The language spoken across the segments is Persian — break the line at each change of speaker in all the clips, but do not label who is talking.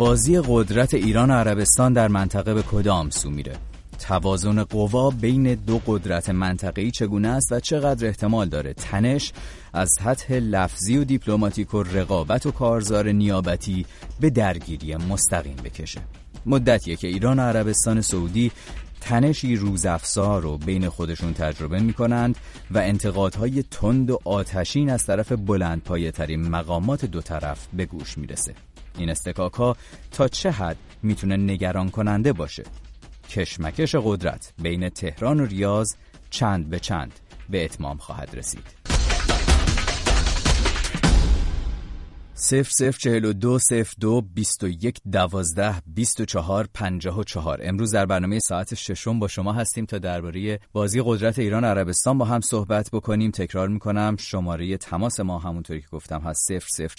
بازی قدرت ایران و عربستان در منطقه به کدام سو میره؟ توازن قوا بین دو قدرت منطقه‌ای چگونه است و چقدر احتمال داره تنش از سطح لفظی و دیپلماتیک و رقابت و کارزار نیابتی به درگیری مستقیم بکشه؟ مدتیه که ایران و عربستان سعودی تنشی روزافزا رو بین خودشون تجربه می‌کنند و انتقادهای تند و آتشین از طرف بلندپایه‌ترین مقامات دو طرف به گوش میرسه. این استکاک‌ها تا چه حد میتونه نگران کننده باشه؟ کشمکش قدرت بین تهران و ریاض چند به چند به اتمام خواهد رسید. 00420221122454 امروز در برنامه ساعت ششم با شما هستیم تا درباره بازی قدرت ایران و عربستان با هم صحبت بکنیم. تکرار میکنم شماره تماس ما همونطوری که گفتم هست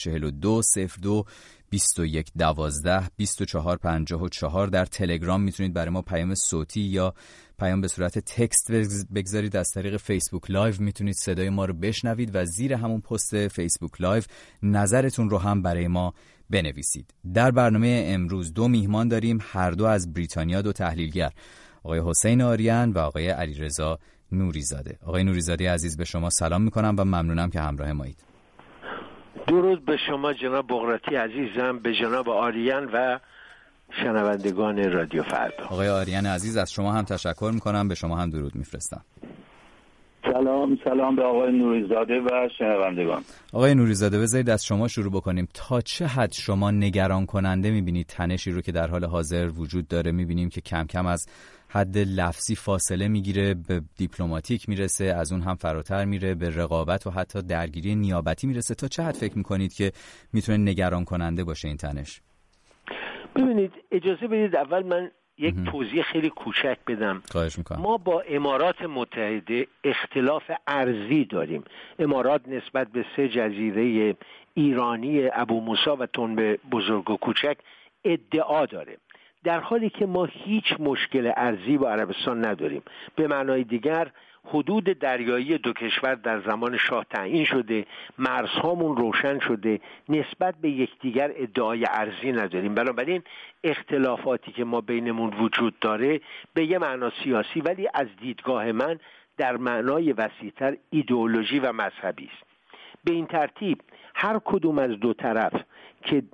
004221122454. در تلگرام میتونید برای ما پیام صوتی یا پیام به صورت تکست بگذارید. از طریق فیسبوک لایو میتونید صدای ما رو بشنوید و زیر همون پست فیسبوک لایو نظرتون رو هم برای ما بنویسید. در برنامه امروز دو میهمان داریم، هر دو از بریتانیا، دو تحلیلگر، آقای حسین آریان و آقای علیرضا نوریزاده. آقای نوریزاده عزیز به شما سلام میکنم و ممنونم که همراه مایید.
درود به شما جناب بغراتی عزیزم، به جناب آریان و شنوندگان رادیو فردا.
آقای آریان عزیز از شما هم تشکر میکنم، به شما هم درود میفرستم.
سلام به آقای نوریزاده و شنوندگان.
آقای نوریزاده بذارید از شما شروع بکنیم. تا چه حد شما نگران کننده میبینید تنشی رو که در حال حاضر وجود داره؟ میبینیم که کم کم از حد لفظی فاصله میگیره، به دیپلماتیک میرسه، از اون هم فراتر میره به رقابت و حتی درگیری نیابتی میرسه. تا چه حد فکر میکنید که میتونه نگران کننده باشه این تنش؟
ببینید، اجازه بدید اول من یک توضیح خیلی کوچک بدم.
خواهش میکنم.
ما با امارات متحده اختلاف ارضی داریم. امارات نسبت به 3 جزیره ایرانی ابو موسی و تنب بزرگ و کوچک ادعا داره، در حالی که ما هیچ مشکل ارضی با عربستان نداریم. به معنای دیگر حدود دریایی دو کشور در زمان شاه تعیین شده، مرزهامون روشن شده، نسبت به یکدیگر ادعای ارضی نداریم. بنابراین اختلافاتی که ما بینمون وجود داره به یه معنا سیاسی، ولی از دیدگاه من در معنای وسیع‌تر ایدئولوژی و مذهبی است. به این ترتیب هر کدوم از دو طرف که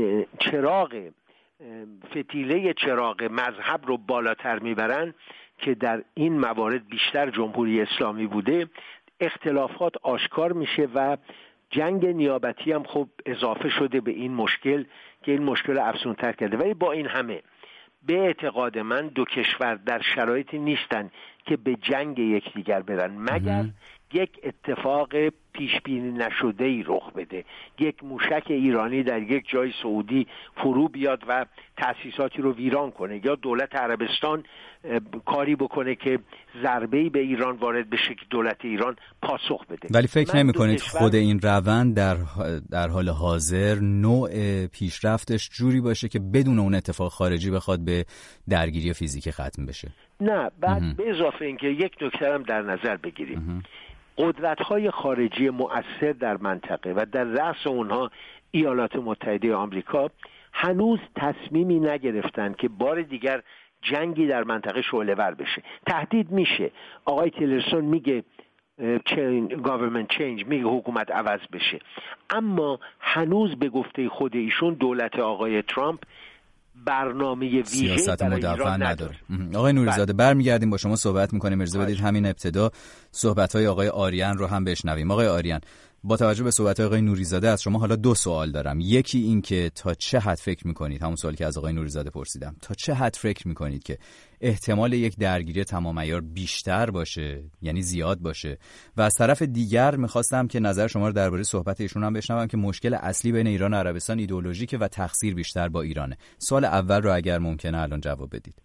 فتیله چراغ مذهب رو بالاتر میبرن، که در این موارد بیشتر جمهوری اسلامی بوده، اختلافات آشکار میشه و جنگ نیابتی هم خب اضافه شده به این مشکل که این مشکل افزونتر کرده. ولی با این همه به اعتقاد من دو کشور در شرایطی نیستن که به جنگ یکدیگر برن مگر یک اتفاق پیش بینی نشده ای رخ بده، یک موشک ایرانی در یک جای سعودی فرو بیاد و تأسیساتی رو ویران کنه، یا دولت عربستان کاری بکنه که ضربه‌ای به ایران وارد بشه که دولت ایران پاسخ بده.
ولی فکر نمی‌کنید خود این روند در حال حاضر نوع پیشرفتش جوری باشه که بدون اون اتفاق خارجی بخواد به درگیری فیزیکی ختم بشه؟
نه، بعد به اضافه اینکه یک نکته هم در نظر بگیریم، قدرت‌های خارجی مؤثر در منطقه و در رأس اونها ایالات متحده آمریکا هنوز تصمیمی نگرفتن که بار دیگر جنگی در منطقه شعله‌ور بشه. تهدید میشه، آقای تیلرسون میگه government change، میگه حکومت عوض بشه، اما هنوز به گفته خود ایشون دولت آقای ترامپ برنامه ویژه‌ای برای ایران نداره.
آقای نوریزاده برمیگردیم با شما صحبت میکنیم. اجازه بدید همین ابتدا صحبت‌های آقای آریان رو هم بشنویم. آقای آریان، با توجه به صحبت‌های آقای نوریزاده از شما حالا 2 سوال دارم. یکی این که تا چه حد فکر میکنید، همون سوالی که از آقای نوریزاده پرسیدم، تا چه حد فکر میکنید که احتمال یک درگیری تمام عیار بیشتر باشه، یعنی زیاد باشه؟ و از طرف دیگر میخواستم که نظر شما رو درباره صحبت ایشون هم بشنوم که مشکل اصلی بین ایران و عربستان ایدئولوژیکه و تقصیر بیشتر با ایرانه. سوال اول رو اگر ممکنه الان جواب بدید.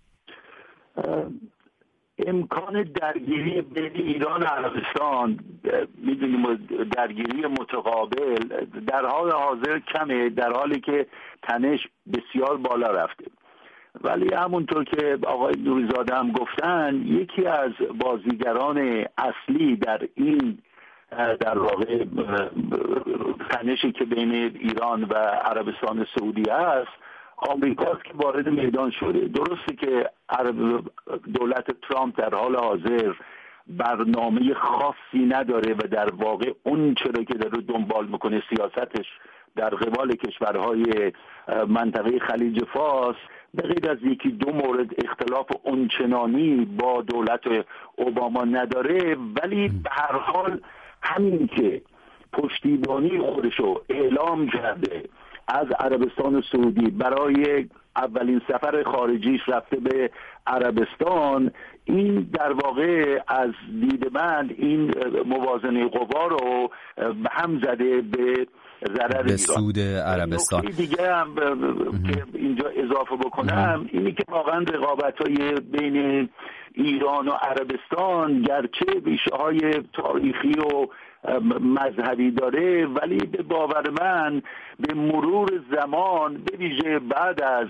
امکان درگیری بین ایران و عربستان، میدونیم درگیری متقابل در حال حاضر کمه، در حالی که تنش بسیار بالا رفته. ولی همونطور که آقای نوریزاده هم گفتن، یکی از بازیگران اصلی در این در واقع تنشی که بین ایران و عربستان سعودی است آمریکاست که وارد میدان شده. درسته که دولت ترامپ در حال حاضر برنامه خاصی نداره و در واقع اون چرا که داره دنبال میکنه سیاستش در قبال کشورهای منطقه خلیج فارس به غیر از یکی دو مورد اختلاف اونچنانی با دولت اوباما نداره، ولی به هر حال همین که پشتیبانی خودشو اعلام کرده از عربستان سعودی برای اولین سفر خارجیش رفته به عربستان، این در واقع از دید من این موازنه قوا رو به هم زده به ضرر
به سود عربستان.
دیگه هم که اینجا اضافه بکنم اینی که واقعا رقابت‌های بین ایران و عربستان گرچه ریشه‌های تاریخی و مذهبی داره، ولی به باور من به مرور زمان به ویژه بعد از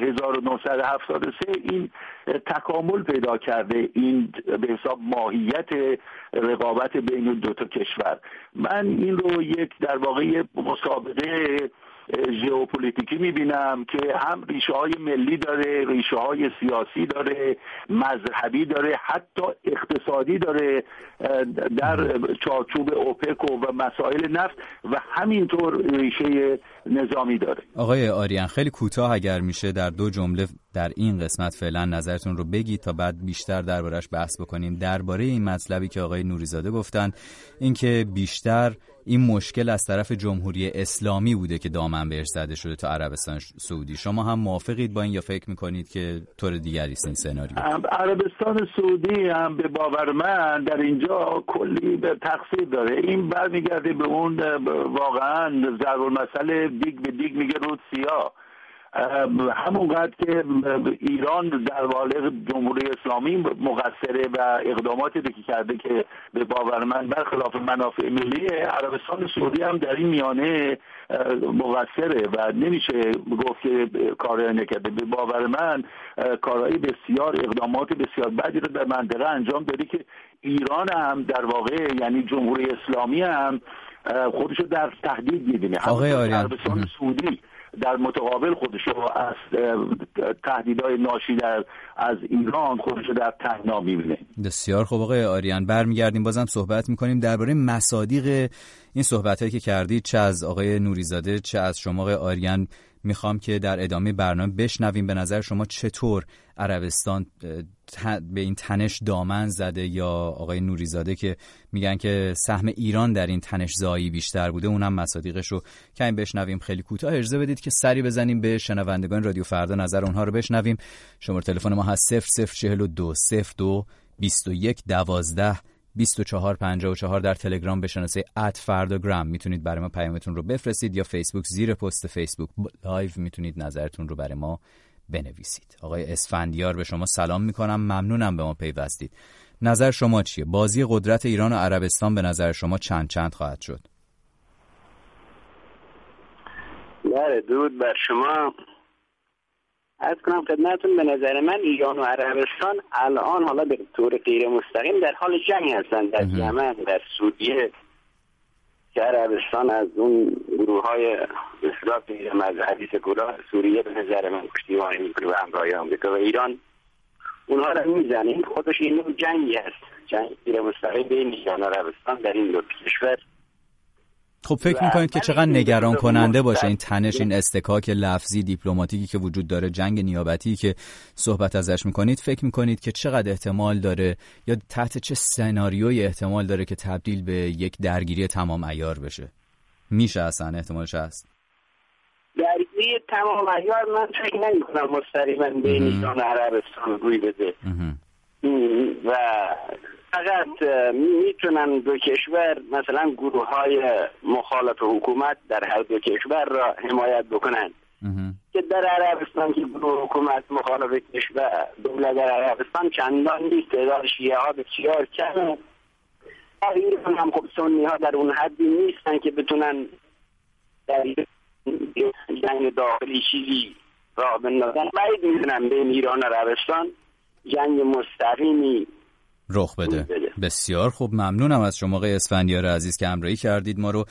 1973 این تکامل پیدا کرده، این به حساب ماهیت رقابت بین دو تا کشور. من این رو یک در واقع مسابقه ژئوپلیتیکی میبینم که هم ریشه های ملی داره، ریشه های سیاسی داره، مذهبی داره، حتی اقتصادی داره در چارچوب اوپک و مسائل نفت و همینطور ریشه نظامی داره.
آقای آریان خیلی کوتاه اگر میشه در 2 جمله در این قسمت فعلا نظرتون رو بگید تا بعد بیشتر دربارش بحث بکنیم، درباره این مطلبی که آقای نوریزاده گفتن، اینکه بیشتر این مشکل از طرف جمهوری اسلامی بوده که دامن بهش زده شده تا عربستان سعودی. شما هم موافقید با این یا فکر میکنید که طور دیگری است این سناریو؟
عربستان سعودی هم به باور من در اینجا کلی به تقصیر داره. این برمیگرده به اون واقعا ضرب المثل دیگ به دیگ میگه رود سیاه. همونقدر که ایران در واقع جمهوری اسلامی مقصره و اقداماتی که کرده که به باور من برخلاف منافع ملی، عربستان سعودی هم در این میانه مقصره و نمیشه گفت که کاری نکرده. به باور من کارهای بسیار اقدامات بسیار بدی رو در منطقه انجام داده که ایران هم در واقع یعنی جمهوری اسلامی هم خودشو در تهدید می‌بینه.
آقای آریان
عربستان سعودی در متقابل خودشو از تهدیدهای ناشی از ایران خودشو در تنگنا می‌بینه.
بسیار خوب آقای آریان، برمیگردیم بازم صحبت می‌کنیم درباره مصادیق این صحبتایی که کردید، چه از آقای نوریزاده چه از شما آقای آریان. میخوام که در ادامه برنامه بشنویم به نظر شما چطور عربستان به این تنش دامن زده، یا آقای نوریزاده که میگن که سهم ایران در این تنش زایی بیشتر بوده، اونم مصادیقش رو کمی بشنویم. خیلی کوتاه اجازه بدید که سری بزنیم به شنوندگان رادیو فردا نظر اونها رو بشنویم. شماره تلفن ما هست 0042 02 21 12 2454. در تلگرام به شناسه @فرداگرام میتونید برای ما پیامتون رو بفرستید، یا فیسبوک زیر پست فیسبوک لایو میتونید نظرتون رو برای ما بنویسید. آقای اسفندیار به شما سلام میکنم، ممنونم به ما پیوستید. نظر شما چیه؟ بازی قدرت ایران و عربستان به نظر شما چند خواهد شد؟
بله، درود بر شما. عرض کنم خدمتتون، به نظر من ایران و عربستان الان حالا به طور غیر مستقیم در حال جنگ هستند. در یمن، در سوریه، که عربستان از اون گروه‌های اصلاح غیر مذهبی سکولار سوریه به نظر من پشتیبانی می‌کنه و همراهی آمریکا و ایران اونها رو میزنه. این خودش این جنگی است، جنگ غیر مستقیم بین ایران و عربستان در این دو کشور.
خب فکر میکنید که چقدر نگران کننده باشه این تنش، این استکاک لفظی دیپلماتیکی که وجود داره، جنگ نیابتی که صحبت ازش میکنید، فکر میکنید که چقدر احتمال داره یا تحت چه سناریوی احتمال داره که تبدیل به یک درگیری تمام عیار بشه؟ میشه اصلا احتمالش هست؟
درگیری تمام عیار من فکر نمیکنم مستقیما بین ایران و عربستان روی بده و فقط میتونن دو کشور مثلا گروه‌های مخالف حکومت در هر دو کشور را حمایت بکنن که در عربستان که گروه حکومت مخالف کشور دولت در عربستان چندان نیست، تعداد شیعه ها بسیار کمه. ایران هم خب سنی ها در اون حدی نیستن که بتونن در جنگ داخلی چیزی راه بندازن. باید میدونم بین ایران و عربستان جنگ مستقیمی
رخ بده. بسیار خوب، ممنونم از شما آقای اسفندیار عزیز که همراهی کردید ما رو.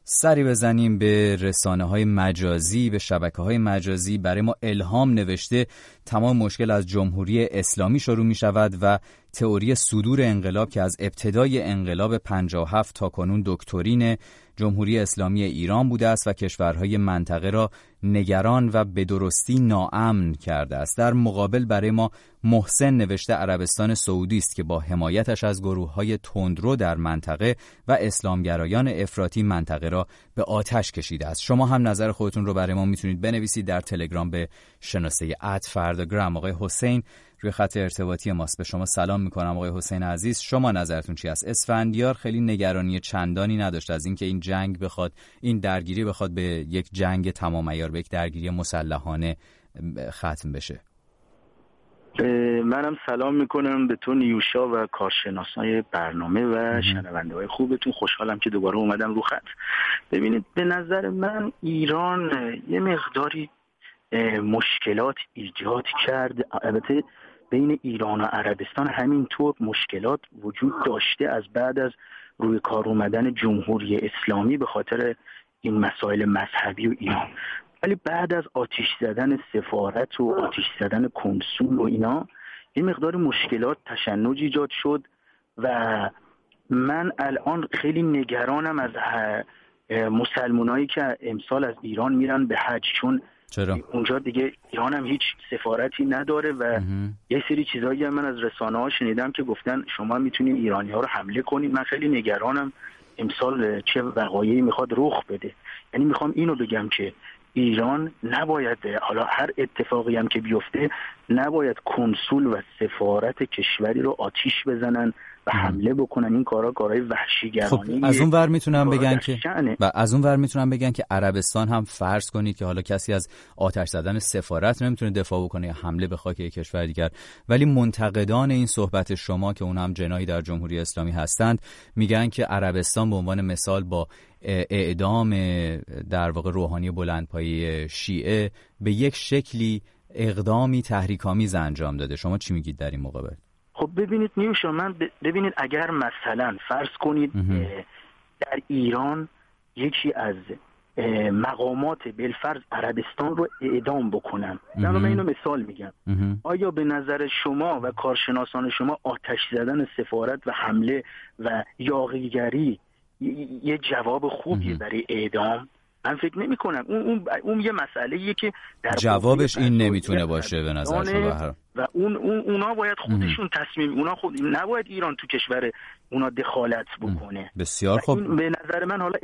سری بزنیم به رسانه‌های مجازی، به شبکه‌های مجازی. برای ما الهام نوشته تمام مشکل از جمهوری اسلامی شروع می‌شود و تئوری صدور انقلاب که از ابتدای انقلاب 57 تا کنون دکترین جمهوری اسلامی ایران بوده است و کشورهای منطقه را نگران و به درستی ناامن کرده است. در مقابل برای ما محسن نوشته عربستان سعودی است که با حمایتش از گروه‌های تندرو در منطقه و اسلامگرایان افراطی منطقه را به آتش کشیده است. شما هم نظر خودتون رو برای ما میتونید بنویسید در تلگرام به شناسه @فرداگرام. آقای حسین روی خط ارتباطی ماست. به شما سلام میکنم آقای حسین عزیز. شما نظرتون چی است؟ اسفندیار خیلی نگرانی چندانی نداشت از اینکه این جنگ بخواد، این درگیری بخواد به یک جنگ تمام عیار، به یک درگیری مسلحانه ختم بشه.
منم سلام میکنم به تو نیوشا و کارشناسای برنامه و شنونده های خوبتون. خوشحالم که دوباره اومدم رو خط. ببینید، به نظر من ایران یه مقداری مشکلات ایجاد کرد. البته بین ایران و عربستان همینطور مشکلات وجود داشته از بعد از روی کار اومدن جمهوری اسلامی به خاطر این مسائل مذهبی و اینا، ولی بعد از آتش زدن سفارت و آتش زدن کنسول و اینا یه مقدار مشکلات تشنج ایجاد شد و من الان خیلی نگرانم از مسلمانایی که امسال از ایران میرن به حج، چون
چرا؟
اونجا دیگه ایران هم هیچ سفارتی نداره و یه سری چیزایی هم من از رسانه ها شنیدم که گفتن شما میتونین ایرانی ها رو حمله کنید. من خیلی نگرانم امسال چه وقایعی میخواد رخ بده. یعنی میخوام اینو بگم که ایران نباید، حالا هر اتفاقی هم که بیفته، نباید کنسول و سفارت کشوری رو آتیش بزنن و حمله بکنن. این کارهای وحشیگرانه.
خب از اون ور میتونم بگن که بگن که عربستان هم فرض کنید که حالا کسی از آتش زدن سفارت نمیتونه دفاع بکنه یا حمله به خاک یک کشور دیگر، ولی منتقدان این صحبت شما که اون هم جنایی در جمهوری اسلامی هستند میگن که عربستان به عنوان مثال با اعدام در واقع روحانی بلندپایه شیعه به یک شکلی اقدامی تحریک‌آمیز انجام داده. شما چی میگید در این مقابل؟
خب ببینید نیوشا، ببینید اگر مثلا فرض کنید در ایران یکی از مقامات بالفرض عربستان رو اعدام بکنن، من اینو مثال میگم، آیا به نظر شما و کارشناسان شما آتش زدن سفارت و حمله و یاغیگری یه جواب خوبیه برای اعدام؟ من فکر نمی کنم. اون یه مسئله‌ایه که در
جوابش این نمیتونه باشه به نظر شما
و اونا باید خودشون تصمیم، اونا خود نباید ایران تو کشور اونا دخالت بکنه.
بسیار خوب.
به نظر من حالا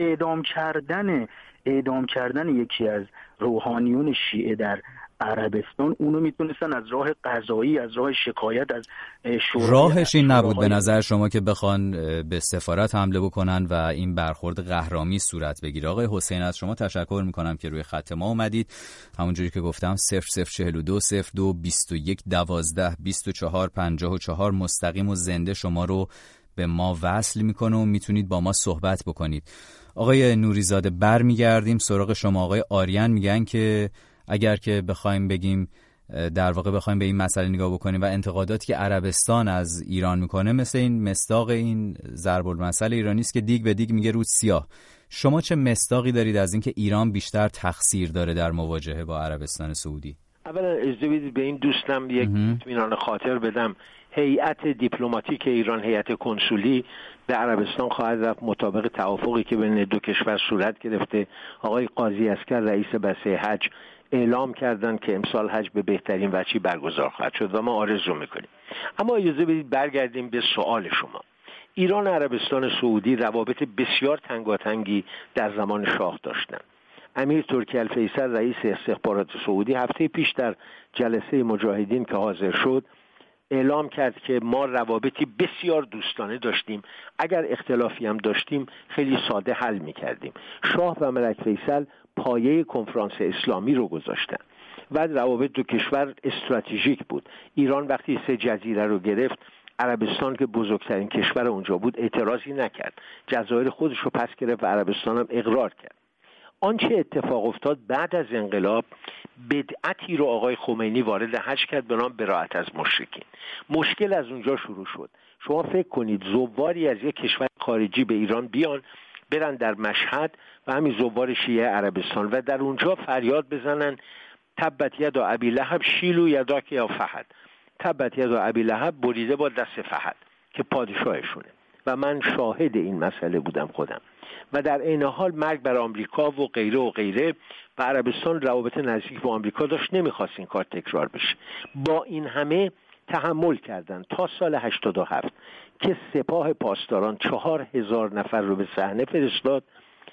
اعدام کردن یکی از روحانیون شیعه در عربستان، اونو میتونستن از راه قضایی، از راه شکایت از شورای،
راهش این نبود به نظر شما که بخوان به سفارت حمله بکنن و این برخورد قهرامی صورت بگیره؟ آقای حسین از شما تشکر میکنم که روی خط ما اومدید. همونجوری که گفتم 0042 02 21 12 24 54 مستقیم و زنده شما رو به ما وصل میکنه و میتونید با ما صحبت بکنید. آقای نوریزاده برمیگردیم سراغ شما. آقای آریان میگن که اگر که بخوایم بگیم در واقع بخوایم به این مسئله نگاه بکنیم و انتقاداتی که عربستان از ایران میکنه مثل این مصداق این ضرب المثل ایرانی است که دیگ به دیگ میگه رود سیاه. شما چه مصداقی دارید از اینکه ایران بیشتر تقصیر داره در مواجهه با عربستان سعودی؟
اولا اجازه بدید به این دوستم یک اطمینان خاطر بدم. هیئت دیپلماتیک ایران، هیئت کنسولی به عربستان خواهد رفت مطابق توافقی که بین دو کشور صورت گرفته. آقای قاضی عسکر رئیس بسته حج اعلام کردن که امسال حج به بهترین وجهی برگزار خواهد شد و ما آرزو میکنیم. اما اجازه بدید برگردیم به سوال شما. ایران و عربستان سعودی روابط بسیار تنگاتنگی در زمان شاه داشتند. امیر ترکی الفیصل رئیس استخبارات سعودی هفته پیش در جلسه مجاهدین که حاضر شد اعلام کرد که ما روابطی بسیار دوستانه داشتیم، اگر اختلافی هم داشتیم خیلی ساده حل می‌کردیم. شاه و ملک فیصل پایه کنفرانس اسلامی رو گذاشتن و روابط دو کشور استراتژیک بود. ایران وقتی 3 جزیره رو گرفت، عربستان که بزرگترین کشور اونجا بود اعتراضی نکرد، جزایر خودش رو پس گرفت و عربستان هم اقرار کرد. آنچه اتفاق افتاد بعد از انقلاب، بدعتی رو آقای خمینی وارد حج کرد به نام براءت از مشرکین. مشکل از اونجا شروع شد. شما فکر کنید زواری از یک کشور خارجی به ایران بیان، برن در مشهد و همین زوار شیعه عربستان و در اونجا فریاد بزنن تبت یدا ابی لهب شیلو یداک یا فهد، تبت یدا ابی لهب بریده با دست فهد که پادشاهشونه. و من شاهد این مسئله بودم خودم. و در این حال مرگ بر آمریکا و غیره و غیره و عربستان روابط نزدیک با آمریکا داشت، نمیخواست این کار تکرار بشه. با این همه تحمل کردن تا سال 87 که سپاه پاسداران 4000 نفر رو به صحنه فرستاد،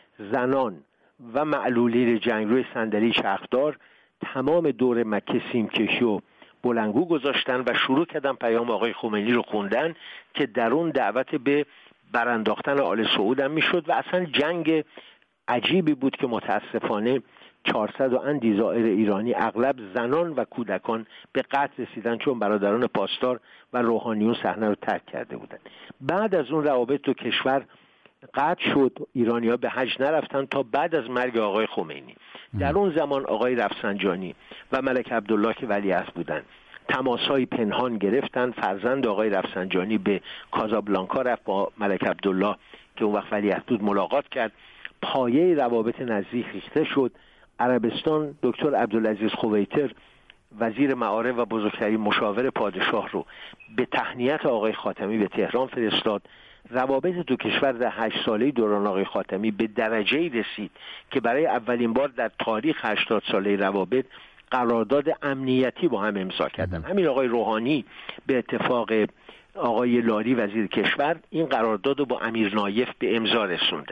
زنان و معلولین جنگجوی صندلی چرخدار تمام دور مکه سیمکشی و بلندگو گذاشتن و شروع کردن پیام آقای خمینی رو خوندن که در اون دعوت به برانداختن آل سعود هم میشد و اصلا جنگ عجیبی بود که متاسفانه 400 و اندی زائر ایرانی اغلب زنان و کودکان به قتل رسیدن چون برادران پاسدار و روحانیون صحنه رو ترک کرده بودند. بعد از اون روابط دو کشور قطع شد، ایرانی‌ها به حج نرفتن تا بعد از مرگ آقای خمینی. در اون زمان آقای رفسنجانی و ملک عبدالله که ولیعهد بودند تماس‌های پنهان گرفتن. فرزند آقای رفسنجانی به کازابلانکا رفت، با ملک عبدالله که اون وقت ولیعهد بود ملاقات کرد. پایه روابط نزدیک ریخته شد. عربستان دکتر عبدالعزیز خویتر وزیر معارف و بزرگترین مشاور پادشاه رو به تهنیت آقای خاتمی به تهران فرستاد. روابط دو کشور در 8 ساله دوران آقای خاتمی به درجه‌ای رسید که برای اولین بار در تاریخ 80 ساله روابط قرارداد امنیتی با هم امضا کردن. همین آقای روحانی به اتفاق آقای لاری وزیر کشور این قرارداد رو با امیر نایف به امضا رسوندن.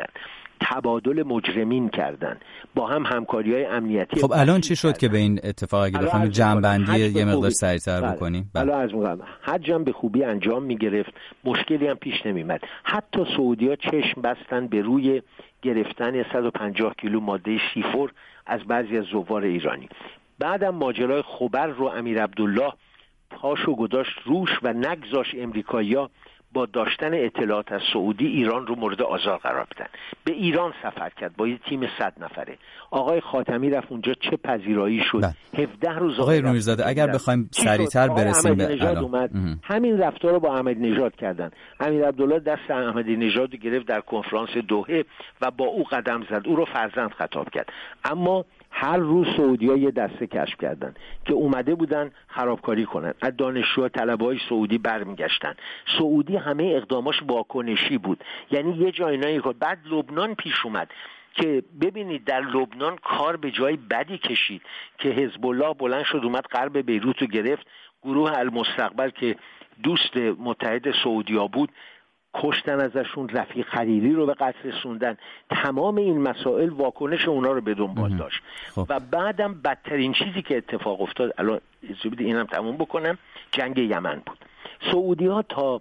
تبادل مجرمین کردن، با هم همکاری‌های امنیتی.
خب الان چی شد که به این اتفاق اگه بخوام جمع‌بندی یه مقدار سریع‌تر بکنیم؟
الان از موقع حج هم به خوبی انجام می‌گرفت، مشکلی هم پیش نمی‌اومد. حتی سعودی‌ها چشم بستن به روی گرفتن 150 کیلو ماده C4 از بعضی از زوار ایرانی. بعدم ماجرای خبر رو امیر عبدالله پاشو گذاشت روش و نگذاشت امریکایی‌ها با داشتن اطلاعات از سعودی ایران رو مورد آزار قرار بدن. به ایران سفر کرد با یه تیم 100 نفره. آقای خاتمی رفت اونجا، چه پذیرایی شد. 17 روز
آقای نوری‌زاده اگر بخوایم سریعتر برسیم به الان،
همین رفتار رو با احمدی نژاد کردن. امیر عبدالله دست احمدی نژاد رو گرفت در کنفرانس دوحه و با او قدم زد، او رو فرزند خطاب کرد. اما هر روز سعودی‌ها یه دسته کشف کردن که اومده بودن خرابکاری کنن. از دانشجوها طلبه‌های سعودی برمیگشتن. سعودی همه اقداماش واکنشی بود، یعنی یه جای نه. بعد لبنان پیش اومد که ببینید در لبنان کار به جای بدی کشید که حزب الله بلند شد اومد غرب بیروت رو گرفت. گروه المستقبل که دوست متحد سعودی‌ها بود کشتن ازشون، رفیق خلیلی رو به قتل رسوندن. تمام این مسائل واکنش اونا رو به دنبال داشت. و بعدم بدترین چیزی که اتفاق افتاد، الان اینم تموم بکنم، جنگ یمن بود. سعودی‌ها تا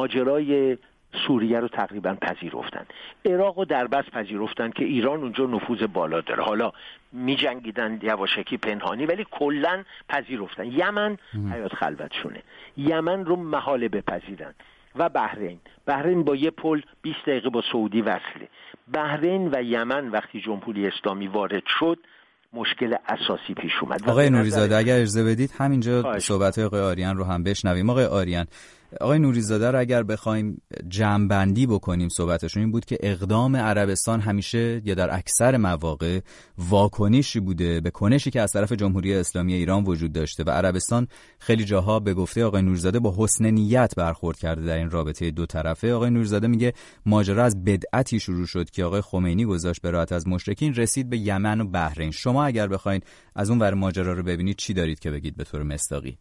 ماجرای سوریه رو تقریبا پذیرفتن، عراق رو در بس پذیرفتن که ایران اونجا نفوذ بالا داره. حالا می جنگیدن یواشکی پنهانی ولی کلن پذیرفتن. یمن حیات خلوتشونه، یمن رو محاله بپذیرن. و بحرین با یه پل 20 دقیقه با سعودی وصله. بحرین و یمن وقتی جمهوری اسلامی وارد شد مشکل اساسی پیش اومد.
آقای نوری‌زاده اگر اجازه بدید همینجا صحبت‌های آقای آریان رو هم بشنویم. آقای آریان، آقای نوری‌زاده رو اگر بخوایم جمع‌بندی بکنیم صحبتشون این بود که اقدام عربستان همیشه یا در اکثر مواقع واکنشی بوده به کنشی که از طرف جمهوری اسلامی ایران وجود داشته و عربستان خیلی جاها به گفته آقای نوری‌زاده با حسن نیت برخورد کرده در این رابطه دو طرفه. آقای نوری‌زاده میگه ماجرا از بدعتی شروع شد که آقای خمینی گذاشت براءت از مشرکین، رسید به یمن و بحرین. شما اگر بخواید از اون ور ماجرا رو ببینید چی دارید که بگید به طور مصداقی؟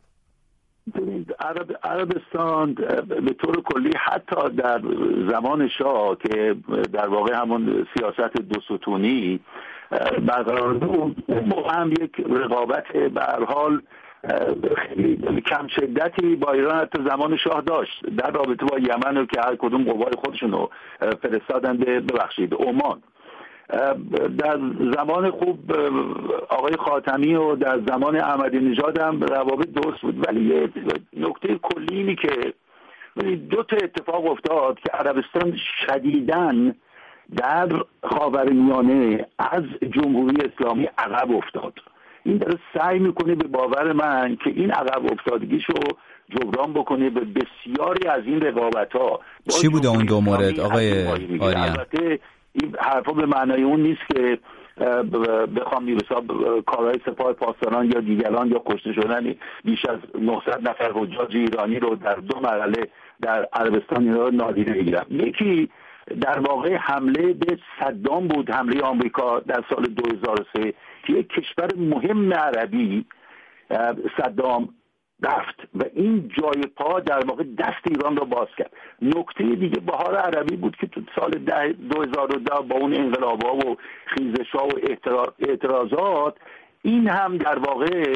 عربستان به طور کلی حتی در زمان شاه که در واقع همون سیاست دو ستونی برقرار بود، هم یک رقابت به هر حال خیلی کم شدتی با ایران حتی زمان شاه داشت در رابطه با یمن، که هر کدوم قوای خودشون رو فرستادن به عمان. در زمان خوب آقای خاتمی و در زمان احمدی نژاد هم روابط درست بود، ولی یه نکته کلی اینی که دو تا اتفاق افتاد که عربستان شدیداً در خاورمیانه از جمهوری اسلامی عقب افتاد. این داره سعی میکنه به باور من که این عقب افتادگیشو جبران بکنه به بسیاری از این رقابت‌ها.
چی بوده اون دو مورد آقای آریان؟
این حرفا به معنای اون نیست که بخوام کارهای سپاه پاسداران یا دیگران یا کشته شدن بیش از 900 نفر حجاج ایرانی رو در 2 مرحله در عربستان رو نادیده بگیرم. یکی در واقع حمله به صدام بود، حمله آمریکا در سال 2003 که یک کشور مهم عربی صدام رفت و این جای پا در واقع دست ایران رو باز کرد. نکته دیگه بهار عربی بود که تو سال 2010 با اون انقلاب‌ها و خیزش‌ها و اعتراضات این هم در واقع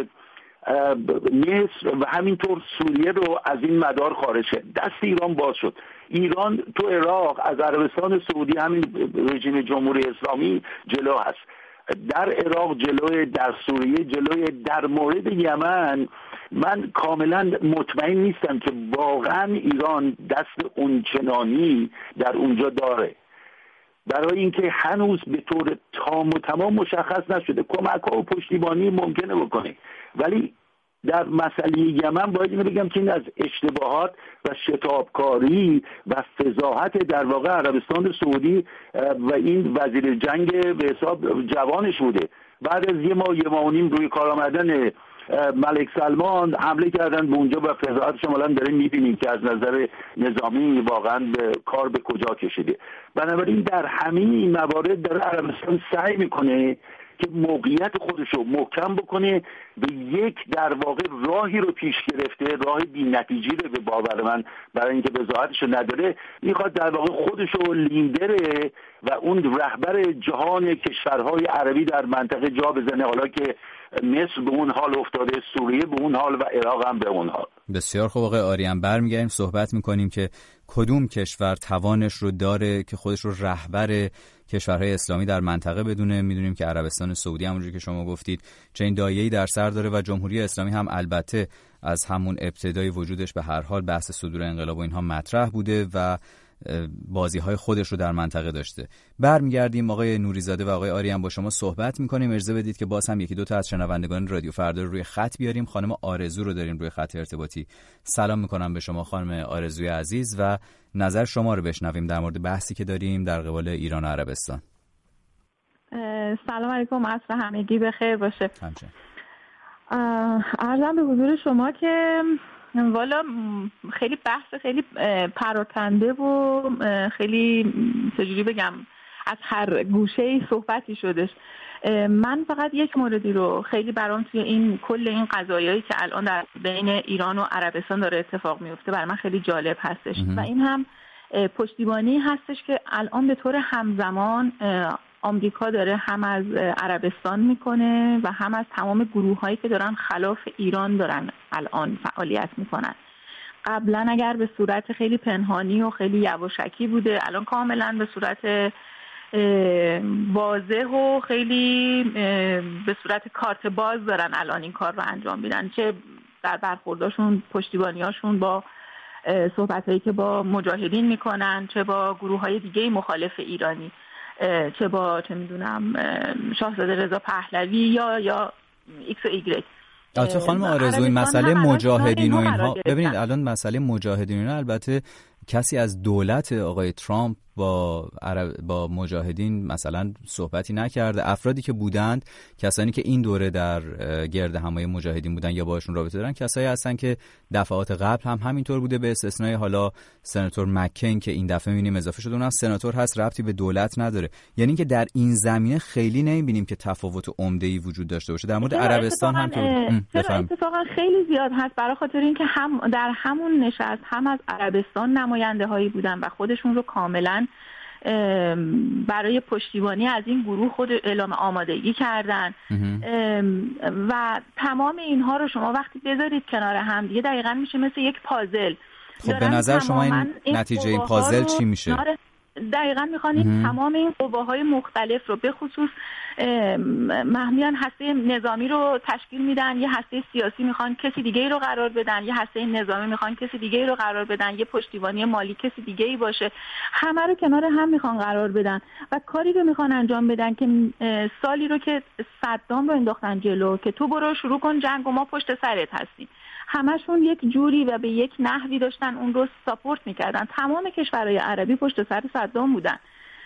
مصر و همینطور سوریه رو از این مدار خارج کرد. دست ایران باز شد. ایران تو عراق از عربستان سعودی همین رژیم جمهوری اسلامی جلو هست، در عراق جلوی، در سوریه جلوی. در مورد یمن من کاملا مطمئن نیستم که واقعا ایران دست اونچنانی در اونجا داره، برای اینکه هنوز به طور تام و تمام مشخص نشده. کمک‌ها و پشتیبانی ممکنه بکنه، ولی در مسئله یمن باید اینو بگم که این از اشتباهات و شتابکاری و فضاحت در واقع عربستان سعودی و این وزیر جنگ به حساب جوانش بوده. بعد از یه ماه و نیم روی کار آمدن ملک سلمان حمله کردن به اونجا و فضاحت شمالا داره میبینیم که از نظر نظامی واقعا به کار به کجا کشیده. بنابراین در همین این موارد داره عربستان سعی میکنه که موقعیت خودش رو محکم بکنه، به یک در واقع راهی رو پیش گرفته، راه بی‌نتیجه رو به باور من، برای اینکه وضاحتش رو نداره، میخواد در واقع خودش رو لیدره و اون رهبر جهان کشورهای عربی در منطقه جا بزنه. حالا که مصر به اون حال افتاده، سوریه به اون حال و عراق هم به اون حال.
بسیار خوب آقای آریان، برمیگردیم صحبت میکنیم که کدوم کشور توانش رو داره که خودش رو رهبر کشورهای اسلامی در منطقه بدونه. میدونیم که عربستان سعودی همونجوری که شما گفتید چنین دایه‌ای در سر داره و جمهوری اسلامی هم البته از همون ابتدای وجودش به هر حال بحث صدور انقلاب و اینها مطرح بوده و بازی‌های خودش رو در منطقه داشته. برمیگردیم آقای نوریزاده و آقای آریان با شما صحبت می‌کنیم. اجازه بدید که باز هم یکی دو تا از شنوندگان رادیو فردا رو روی خط بیاریم. خانم آرزو رو داریم روی خط ارتباطی. سلام می‌کنم به شما خانم آرزوی عزیز و نظر شما رو بشنویم در مورد بحثی که داریم در قبال ایران و عربستان.
سلام علیکم، عصر همگی بخیر باشه.
همچنین.
عرضم به حضور شما که والا خیلی بحث خیلی پراکنده و خیلی چجوری بگم از هر گوشه‌ای صحبتی شدش. من فقط یک موردی رو خیلی برام توی این کل این قضایایی که الان در بین ایران و عربستان داره اتفاق میفته برای من خیلی جالب هستش و این هم پشتیبانی هستش که الان به طور همزمان آمریکا داره هم از عربستان میکنه و هم از تمام گروه‌هایی که دارن خلاف ایران دارن الان فعالیت میکنن. قبلا اگر به صورت خیلی پنهانی و خیلی یواشکی بوده، الان کاملا به صورت واضح و خیلی به صورت کارت باز دارن الان این کار رو انجام میدن، چه در برخورداشون پشتیبانیاشون با صحبتایی که با مجاهدین میکنن، چه با گروه‌های دیگه مخالف ایرانی، چه با چه میدونم شاهزاده رضا پهلوی یا ایکس و ایگرگ.
البته خانم آرزوی مسئله مجاهدین و اینها، ببینید الان مسئله مجاهدین و اینها البته کسی از دولت آقای ترامپ با مجاهدین مثلا صحبتی نکرده. افرادی که بودند، کسانی که این دوره در گرد همای مجاهدین بودن یا باشون رابطه دارن، کسایی هستن که دفعات قبل هم همینطور بوده، به استثنای حالا سناتور مکین که این دفعه می‌بینیم اضافه شده، اونم سناتور هست، ربطی به دولت نداره. یعنی اینکه در این زمینه خیلی نمی‌بینیم که تفاوت عمده‌ای وجود داشته باشه. در مورد عربستان هم
اتفاقا خیلی زیاد هست، برای خاطر اینکه هم در همون نشست هم از عربستان نماینده‌هایی بودن و خودشون رو کاملا برای پشتیبانی از این گروه خود اعلام آمادگی کردن و تمام اینها رو شما وقتی بذارید کنار هم دیگه دقیقاً میشه مثل یک پازل.
خب به نظر شما این نتیجه این پازل چی میشه؟
دقیقاً میخوانید تمام این قواهای مختلف رو به خصوص میان هسته نظامی رو تشکیل میدن، یه هسته سیاسی میخوان کسی دیگه رو قرار بدن، یه هسته نظامی میخوان کسی دیگه رو قرار بدن، یه پشتیبانی مالی کسی دیگه باشه، همه رو کنار هم میخوان قرار بدن و کاری رو میخوان انجام بدن که سالی رو که صدام رو انداختن جلو که تو برو شروع کن جنگ و ما پشت سرت هستیم، همشون یک جوری و به یک نحوی داشتن اون رو ساپورت میکردن. تمام کشورهای عربی پشت سر صدام بودن.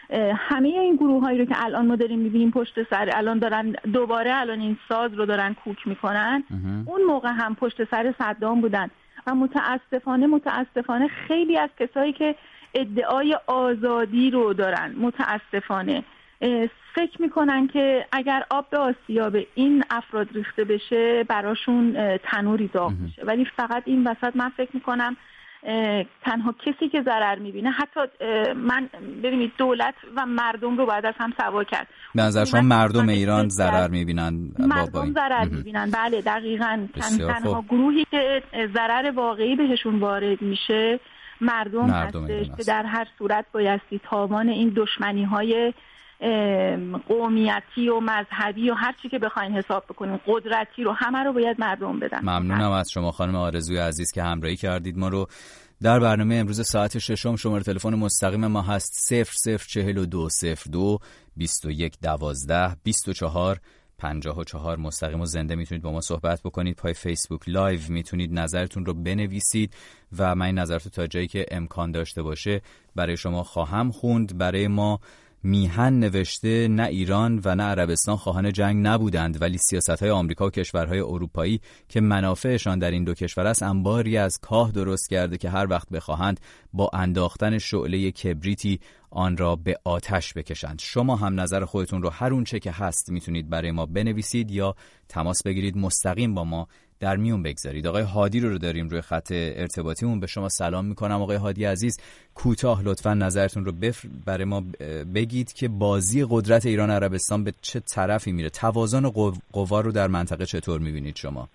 همه این گروه‌هایی رو که الان ما داریم می‌بینیم پشت سر الان دارن دوباره الان این ساز رو دارن کوک میکنن، اون موقع هم پشت سر صدام بودن و متاسفانه خیلی از کسایی که ادعای آزادی رو دارن متاسفانه فکر میکنن که اگر آب به آسیاب این افراد ریخته بشه براشون تنوری داغ میشه، ولی فقط این وسط من فکر میکنم تنها کسی که ضرر میبینه، حتی من ببینید دولت و مردم رو باید از هم سوا کرد.
به نظر شما مردم ایران ضرر میبینن؟
مردم ضرر میبینن، بله دقیقاً. تنها گروهی که ضرر واقعی بهشون وارد میشه مردم هستش که در هر صورت بایستی تاوان این دشمنی‌های قومیتی و مذهبی و هر چی که بخواین حساب بکنین، قدرتی رو، همه رو باید مردم بدن.
ممنونم از شما خانم آرزوی عزیز که همراهی کردید ما رو در برنامه امروز ساعت 6. شماره تلفن مستقیم ما هست 004202 2112 24 54. مستقیم و زنده میتونید با ما صحبت بکنید. پای فیسبوک لایو میتونید نظرتون رو بنویسید و من این نظرتو تا جایی که امکان داشته باشه برای شما خواهم خوند. برای ما میهن نوشته نه ایران و نه عربستان خواهان جنگ نبودند، ولی سیاست‌های آمریکا و کشورهای اروپایی که منافعشان در این دو کشور است انباری از کاه درست کرده که هر وقت بخواهند با انداختن شعله کبریتی آن را به آتش بکشند. شما هم نظر خودتون رو هر اون چه که هست میتونید برای ما بنویسید یا تماس بگیرید، مستقیم با ما در میون بگذارید. آقای هادی رو داریم روی خط ارتباطیمون. به شما سلام میکنم آقای هادی عزیز. کوتاه لطفاً نظرتون رو برای ما بگید که بازی قدرت ایران عربستان به چه طرفی میره؟ توازن قوا رو در منطقه چطور میبینید شما؟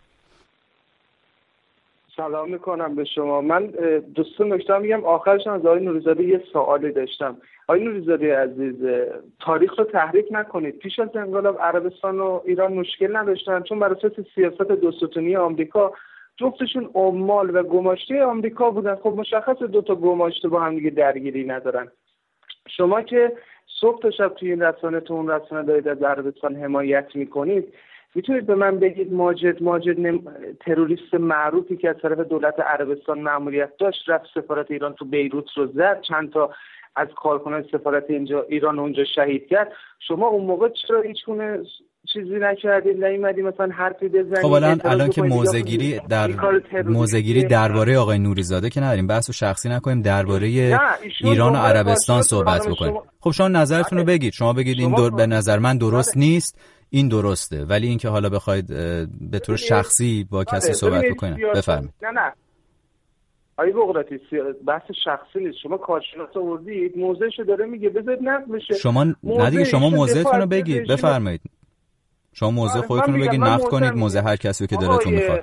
سلام میکنم به شما. من دوستان نکته میگم آخرش از آقای نوری‌زاده یه سوالی داشتم. آقای نوری‌زاده عزیز، تاریخ رو تحریک نکنید. پیش از انقلاب عربستان و ایران مشکل نداشتن، چون بر اساس سیاست دو ستونی آمریکا جفتشون عمال و گماشته آمریکا بودن. خب مشخصه دو تا گماشته با هم دیگه درگیری ندارن. شما که صبح تا شب توی این رسانه تو اون رسانه دارید از عربستان حمایت میکنید، میتونید به من بگید ماجد تروریست معروفی که از طرف دولت عربستان مأموریت داشت رفت سفارت ایران تو بیروت رو زد، چند تا از کارکنان سفارت ایران اونجا شهید کرد، شما اون موقع چرا هیچگونه چیزی نکردید؟ نیومدید مثلا حرفی بزنید؟
خب الان که موضع‌گیری درباره آقای نوری‌زاده که نداریم، بحثو شخصی نکنیم، درباره ایران و عربستان صحبت بکنیم. خب شما نظرتون رو بگید. شما بگید این به نظر من درست نیست، این درسته، ولی اینکه حالا بخواید به طور شخصی با کسی صحبت بکنید بفرمایید.
نه آقای بغراتی بحث شخصی نیست. شما کارشناس آوردید، موضعشو داره میگه، بذارید نقد بشه.
شما ندیگه، شما موضعتون رو بگید بفرمایید. شما موضع خودتون رو بگید، نقد کنید موضع هر کسی که دلتون میخواد.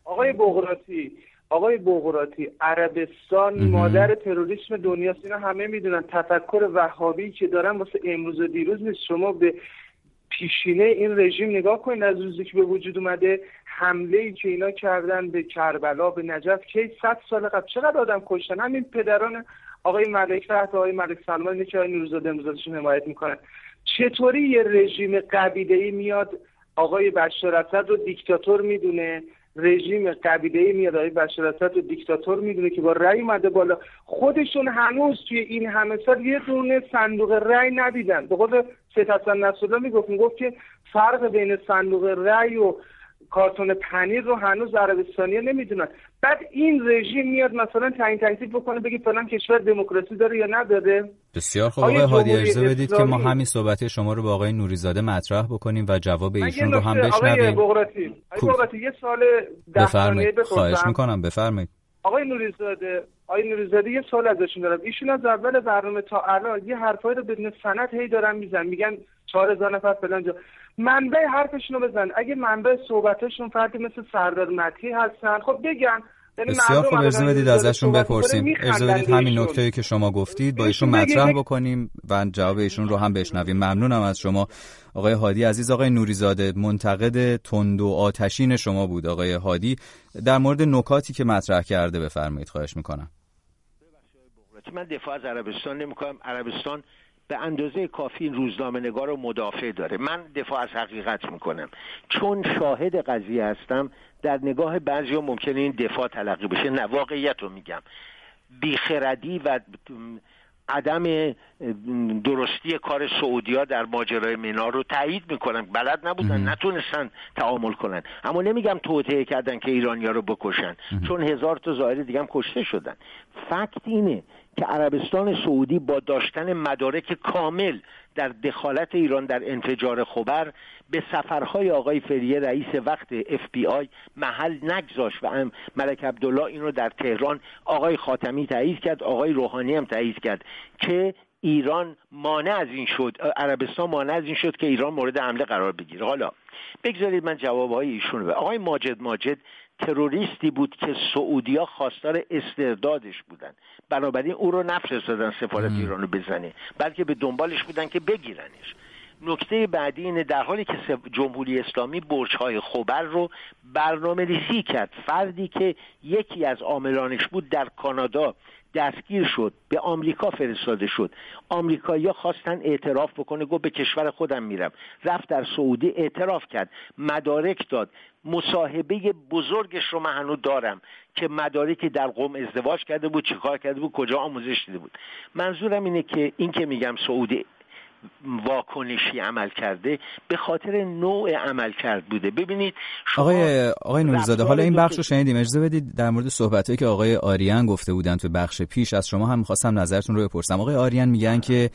آقای بغراتی عربستان مادر تروریسم دنیاست، اینا همه میدونن. تفکر وهابی که دارن واسه امروز و دیروز نیست. شما به پیشینه این رژیم نگاه کنید از روزی که به وجود اومده، حمله‌ای که اینا کردن به کربلا، به نجف، که 100 سال قبل چقدر آدم کشتن. همین پدران آقای ملک فهد و آقای ملک سلمان که آقای نوری‌زاده امروزشون حمایت میکنن. چطوری یه رژیم قبیله‌ای میاد آقای بشار اسد رو دیکتاتور میدونه، رژیم قبیله‌ای میاد آقای بشار اسد رو دیکتاتور میدونه که با رأی اومده بالا، خودشون هنوز توی این همه سال یه دونه صندوق رأی ندیدن. به قول سید حسن نصرالله میگفت که فرق بین صندوق رأی و کارتون پنیر رو هنوز عربستانی‌ها نمیدونن. بعد این رژیم میاد مثلا تعیین تکلیف بکنه بگه فلان کشور دموکراسی داره یا نداره.
بسیار خوب آقای هادی، اجازه بدید که ما همین صحبت شما رو با آقای نوری‌زاده مطرح بکنیم و جواب ایشون رو هم بشنویم.
آقای بغراتی یه سوال 10 ثانیه‌ای بپرسم.
خواهش می‌کنم بفرمایید.
آقای نوری‌زاده یه سوال ازشون دارم. ایشون از اول برنامه تا الان یه حرفایی رو بدون سند هی دارن میگن 4000 نفر فلان جا. منبع حرفشون رو بزن. اگه منبع صحبتاشون فردی مثل سردار مدحی هستن خب بگن.
بسیار خوب، اجازه بدید ازشون بپرسیم. اجازه بدید همین نکته‌ای که شما گفتید با ایشون مطرح بکنیم و جواب ایشون رو هم بشنویم. ممنونم از شما آقای هادی عزیز. آقای نوری‌زاده، منتقد تند و آتشین شما بود آقای هادی در مورد نکاتی که مطرح کرده بفرمایید. خواهش میکنم.
من دفاع از عربستان نمی‌کنم. عربستان به اندازه کافی این روزنامه‌نگار رو مدافع داره. من دفاع از حقیقت میکنم چون شاهد قضیه هستم. در نگاه بعضیا ممکنه این دفاع تلقی بشه، نه واقعیت رو میگم. بیخردی و عدم درستی کار سعودی‌ها در ماجرای منار رو تایید میکنن. بلد نبودن، نتونستن تعامل کنن. اما نمیگم توطئه کردن که ایرانی‌ها رو بکشن، چون 1000 تا ظاهر دیگه هم کشته شدن. فکت اینه که عربستان سعودی با داشتن مدارک کامل در دخالت ایران در انفجار خبر به سفرهای آقای فریه رئیس وقت FBI محل نگذاشت و ملک عبدالله این رو در تهران آقای خاتمی تایید کرد، آقای روحانی هم تایید کرد که ایران مانع از این شد، عربستان مانع از این شد که ایران مورد حمله قرار بگیره. حالا بگذارید من جوابهای ایشون رو. آقای ماجد تروریستی بود که سعودی‌ها خواستار استردادش بودن، بنابراین او رو نفرستادن سفارت ایران رو بزنه، بلکه به دنبالش بودن که بگیرنش. نکته بعدی اینه در حالی که جمهوری اسلامی برج‌های خبر رو برنامه‌ریزی کرد، فردی که یکی از عاملانش بود در کانادا دستگیر شد، به آمریکا فرستاده شد. آمریکایی‌ها خواستن اعتراف بکنه، گفت به کشور خودم میرم. رفت در سعودی اعتراف کرد، مدارک داد. مصاحبه بزرگش رو من هنوز دارم که مدارکی در قم ازدواج کرده بود، چیکار کرده بود، کجا آموزش دیده بود. منظورم اینه که این که میگم سعودی واکنشی عمل کرده به خاطر نوع عمل کرد بوده. ببینید
آقای نوری‌زاده، حالا این بخش رو شنیدیم، اجازه بدید در مورد صحبتایی که آقای آریان گفته بودن تو بخش پیش از شما هم می‌خواستم نظرتون رو بپرسم. آقای آریان میگن که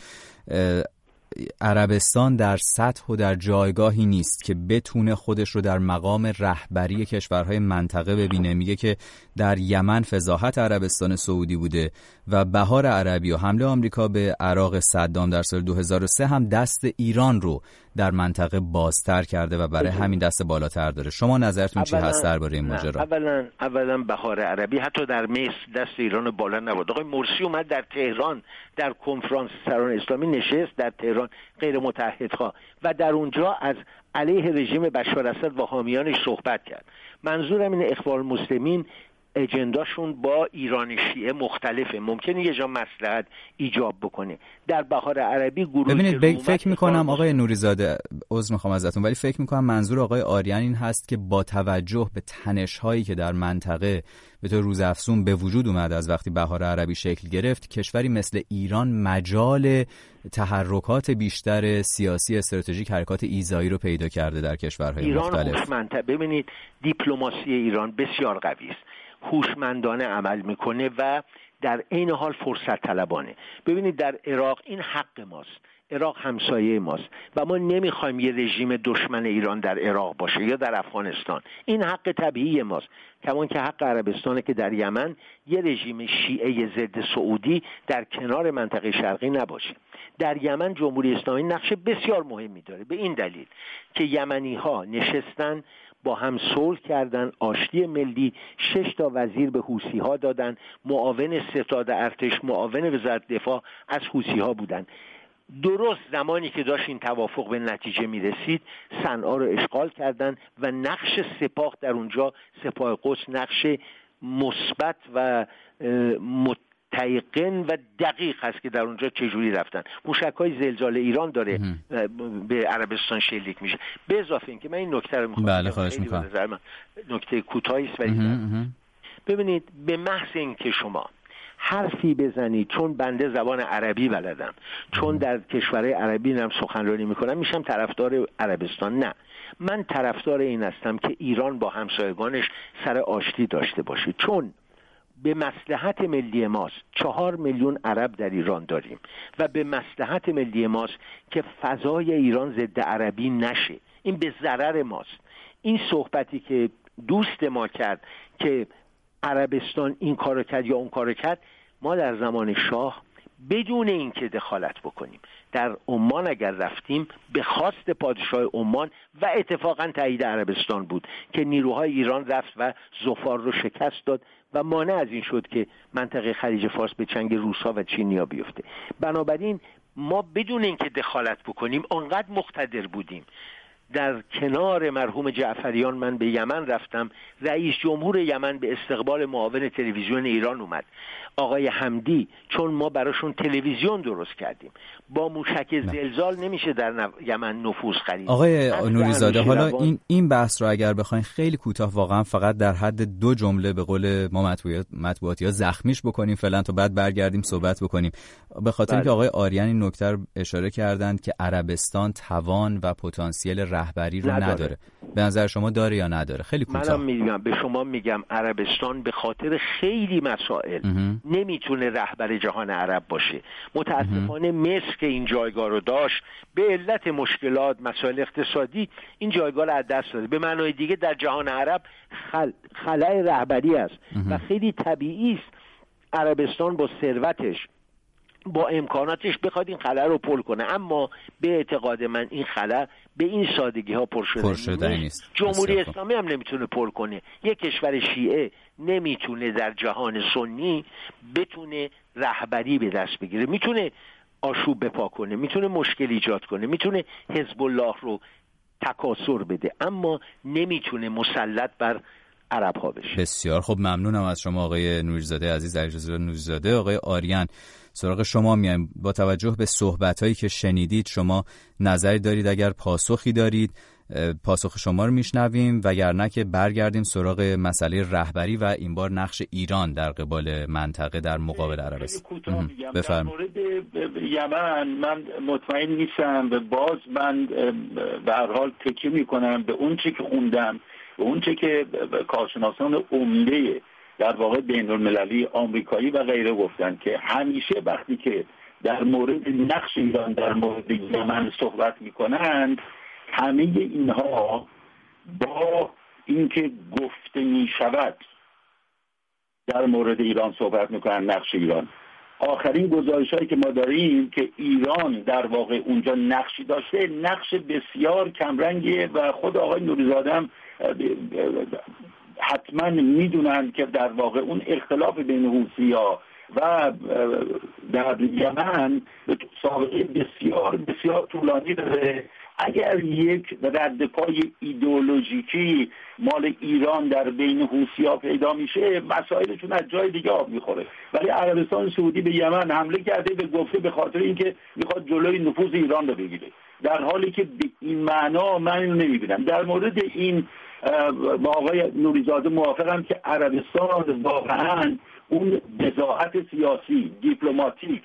عربستان در سطح و در جایگاهی نیست که بتونه خودش رو در مقام رهبری کشورهای منطقه ببینه. میگه که در یمن فضاحت عربستان سعودی بوده و بهار عربی و حمله آمریکا به عراق صدام در سال 2003 هم دست ایران رو در منطقه بازتر کرده و برای همین دست بالاتر داره. شما نظرتون چی هست درباره این ماجرا؟
اولا بهار عربی حتی در مصر دست ایران بالا نبود. آقای مرسی اومد در تهران در کنفرانس سران اسلامی نشست در تهران غیر متحدها و در اونجا از علیه رژیم بشار اسد و حامیانش صحبت کرد. منظورم اینه اخوان المسلمین اجنداشون با ایران شیعه مختلفه، ممکنه یه جا مصلحت ایجاب بکنه. در بهار عربی گروه
ببینید فکر میکنم آقای نوری‌زاده، عذر میخوام ازتون، ولی فکر میکنم منظور آقای آریان این هست که با توجه به تنش‌هایی که در منطقه به طور روزافزون به وجود اومد از وقتی بهار عربی شکل گرفت، کشوری مثل ایران مجال تحرکات بیشتر سیاسی استراتژیک، حرکات ایذایی رو پیدا کرده در کشورهای مختلف.
ببینید دیپلماسی ایران بسیار قوی است، هوشمندانه عمل میکنه و در عین حال فرصت طلبانه. ببینید در عراق این حق ماست، عراق همسایه ماست و ما نمیخوایم یه رژیم دشمن ایران در عراق باشه یا در افغانستان. این حق طبیعی ماست، کمان که حق عربستانه که در یمن یه رژیم شیعه ضد سعودی در کنار منطقه شرقی نباشه. در یمن جمهوری اسلامی نقش بسیار مهمی داره، به این دلیل که یمنی ها نشستن با هم صلح کردن، آشتی ملی، 6 تا وزیر به حوثی ها دادن، معاون ستاد ارتش، معاون وزارت دفاع از حوثی ها بودن. درست زمانی که داشت این توافق به نتیجه می رسید، صنعا رو اشغال کردن و نقش سپاه در اونجا، سپاه قدس، نقش مثبت و متيقن و دقیق هست که در اونجا چجوری رفتن. موشک‌های زلزال ایران داره به عربستان شلیک میشه. به اضافه اینکه من این نکته رو میخوام،
بله خواهش میکنم،
نکته کوتاهی است ولی ببینید به محض اینکه شما حرفی بزنید، چون بنده زبان عربی بلدم، چون در کشورهای عربی هم سخنرانی میکنم، میشم طرفدار عربستان. نه، من طرفدار این هستم که ایران با همسایگانش سر آشتی داشته باشه، چون به مصلحت ملی ماست. 4 میلیون عرب در ایران داریم و به مصلحت ملی ماست که فضای ایران ضد عربی نشه. این به ضرر ماست. این صحبتی که دوست ما کرد که عربستان این کارو کرد یا اون کارو کرد، ما در زمان شاه بدون اینکه دخالت بکنیم در عمان اگر رفتیم به خواست پادشاه عمان و اتفاقا تایید عربستان بود که نیروهای ایران رفت و ظفار رو شکست داد و مانع از این شد که منطقه خلیج فارس به چنگ روس‌ها و چینی‌ها بیفته. بنابراین ما بدون اینکه دخالت بکنیم آنقدر مقتدر بودیم در کنار مرحوم جعفریان من به یمن رفتم. رئیس جمهور یمن به استقبال معاون تلویزیون ایران اومد، آقای حمدی، چون ما براشون تلویزیون درست کردیم. با موشک زلزال نمیشه در یمن نفوذ خرید.
آقای نوریزاده، حالا این بحث رو اگر بخواین خیلی کوتاه، واقعا فقط در حد 2 جمله به قول ما مطبوعاتی‌ها زخمیش بکنیم فعلا تا بعد برگردیم صحبت بکنیم، به خاطر اینکه آقای آریان این نکته رو اشاره کردند که عربستان توان و پتانسیل رهبری رو نداره. به نظر شما داره یا نداره؟ خیلی کوتاه.
منم به شما میگم عربستان به خاطر خیلی مسائل نمیتونه رهبر جهان عرب باشه. متاسفانه مصر که این جایگاه رو داشت به علت مشکلات، مسائل اقتصادی این جایگاه رو از دست داده. به معنای دیگه در جهان عرب خلأ رهبری است و خیلی طبیعی است عربستان با ثروتش، با امکاناتش بخواد این خلأ رو پر کنه، اما به اعتقاد من این خلأ به این سادگی ها پر شده نیست. جمهوری اسلامی هم نمیتونه پر کنه. یک کشور شیعه نمیتونه در جهان سنی بتونه رهبری به دست بگیره. میتونه آشوب بپا کنه، میتونه مشکل ایجاد کنه، میتونه حزب الله رو تکاسر بده، اما نمیتونه مسلط بر عرب ها بشه.
بسیار خب، ممنونم از شما آقای نوریزاده عزیز، علیرضا نوریزاده. آقای آریان، سراغ شما میایم. با توجه به صحبت‌هایی که شنیدید شما نظری دارید؟ اگر پاسخی دارید پاسخ شما رو میشنویم، وگرنه که برگردیم سراغ مسئله رهبری و این بار نقش ایران در قبال منطقه در مقابل عربستان.
در مورد یمن من مطمئن نیستم و باز من به هر حال تکیه میکنم به اون چه که خوندم، به اون چه که کارشناسان عمده در واقع بین‌المللی آمریکایی و غیره گفتن که همیشه وقتی که در مورد نقش ایران در مورد یمن صحبت میکنند، همه اینها با اینکه گفته میشود در مورد ایران صحبت میکنن، نقش ایران. آخرین گزارش‌هایی که ما داریم که ایران در واقع اونجا نقشی داشته، نقش بسیار کمرنگیه و خود آقای نوریزاده هم حتما میدونن که در واقع اون اختلاف بین حوثی‌ها و در یمن سابقه بسیار بسیار طولانی داره. اگر یک رد پای ایدئولوژیکی مال ایران در بین حوثی‌ها پیدا میشه، مسائلشون از جای دیگه آب میخوره. ولی عربستان سعودی به یمن حمله کرده به گفته به خاطر اینکه میخواد جلوی نفوذ ایران رو بگیره، در حالی که به این معنا من اینو نمیبینم. در مورد این با آقای نوریزاده موافقم که عربستان واقعا اون بضاعت سیاسی، دیپلماتیک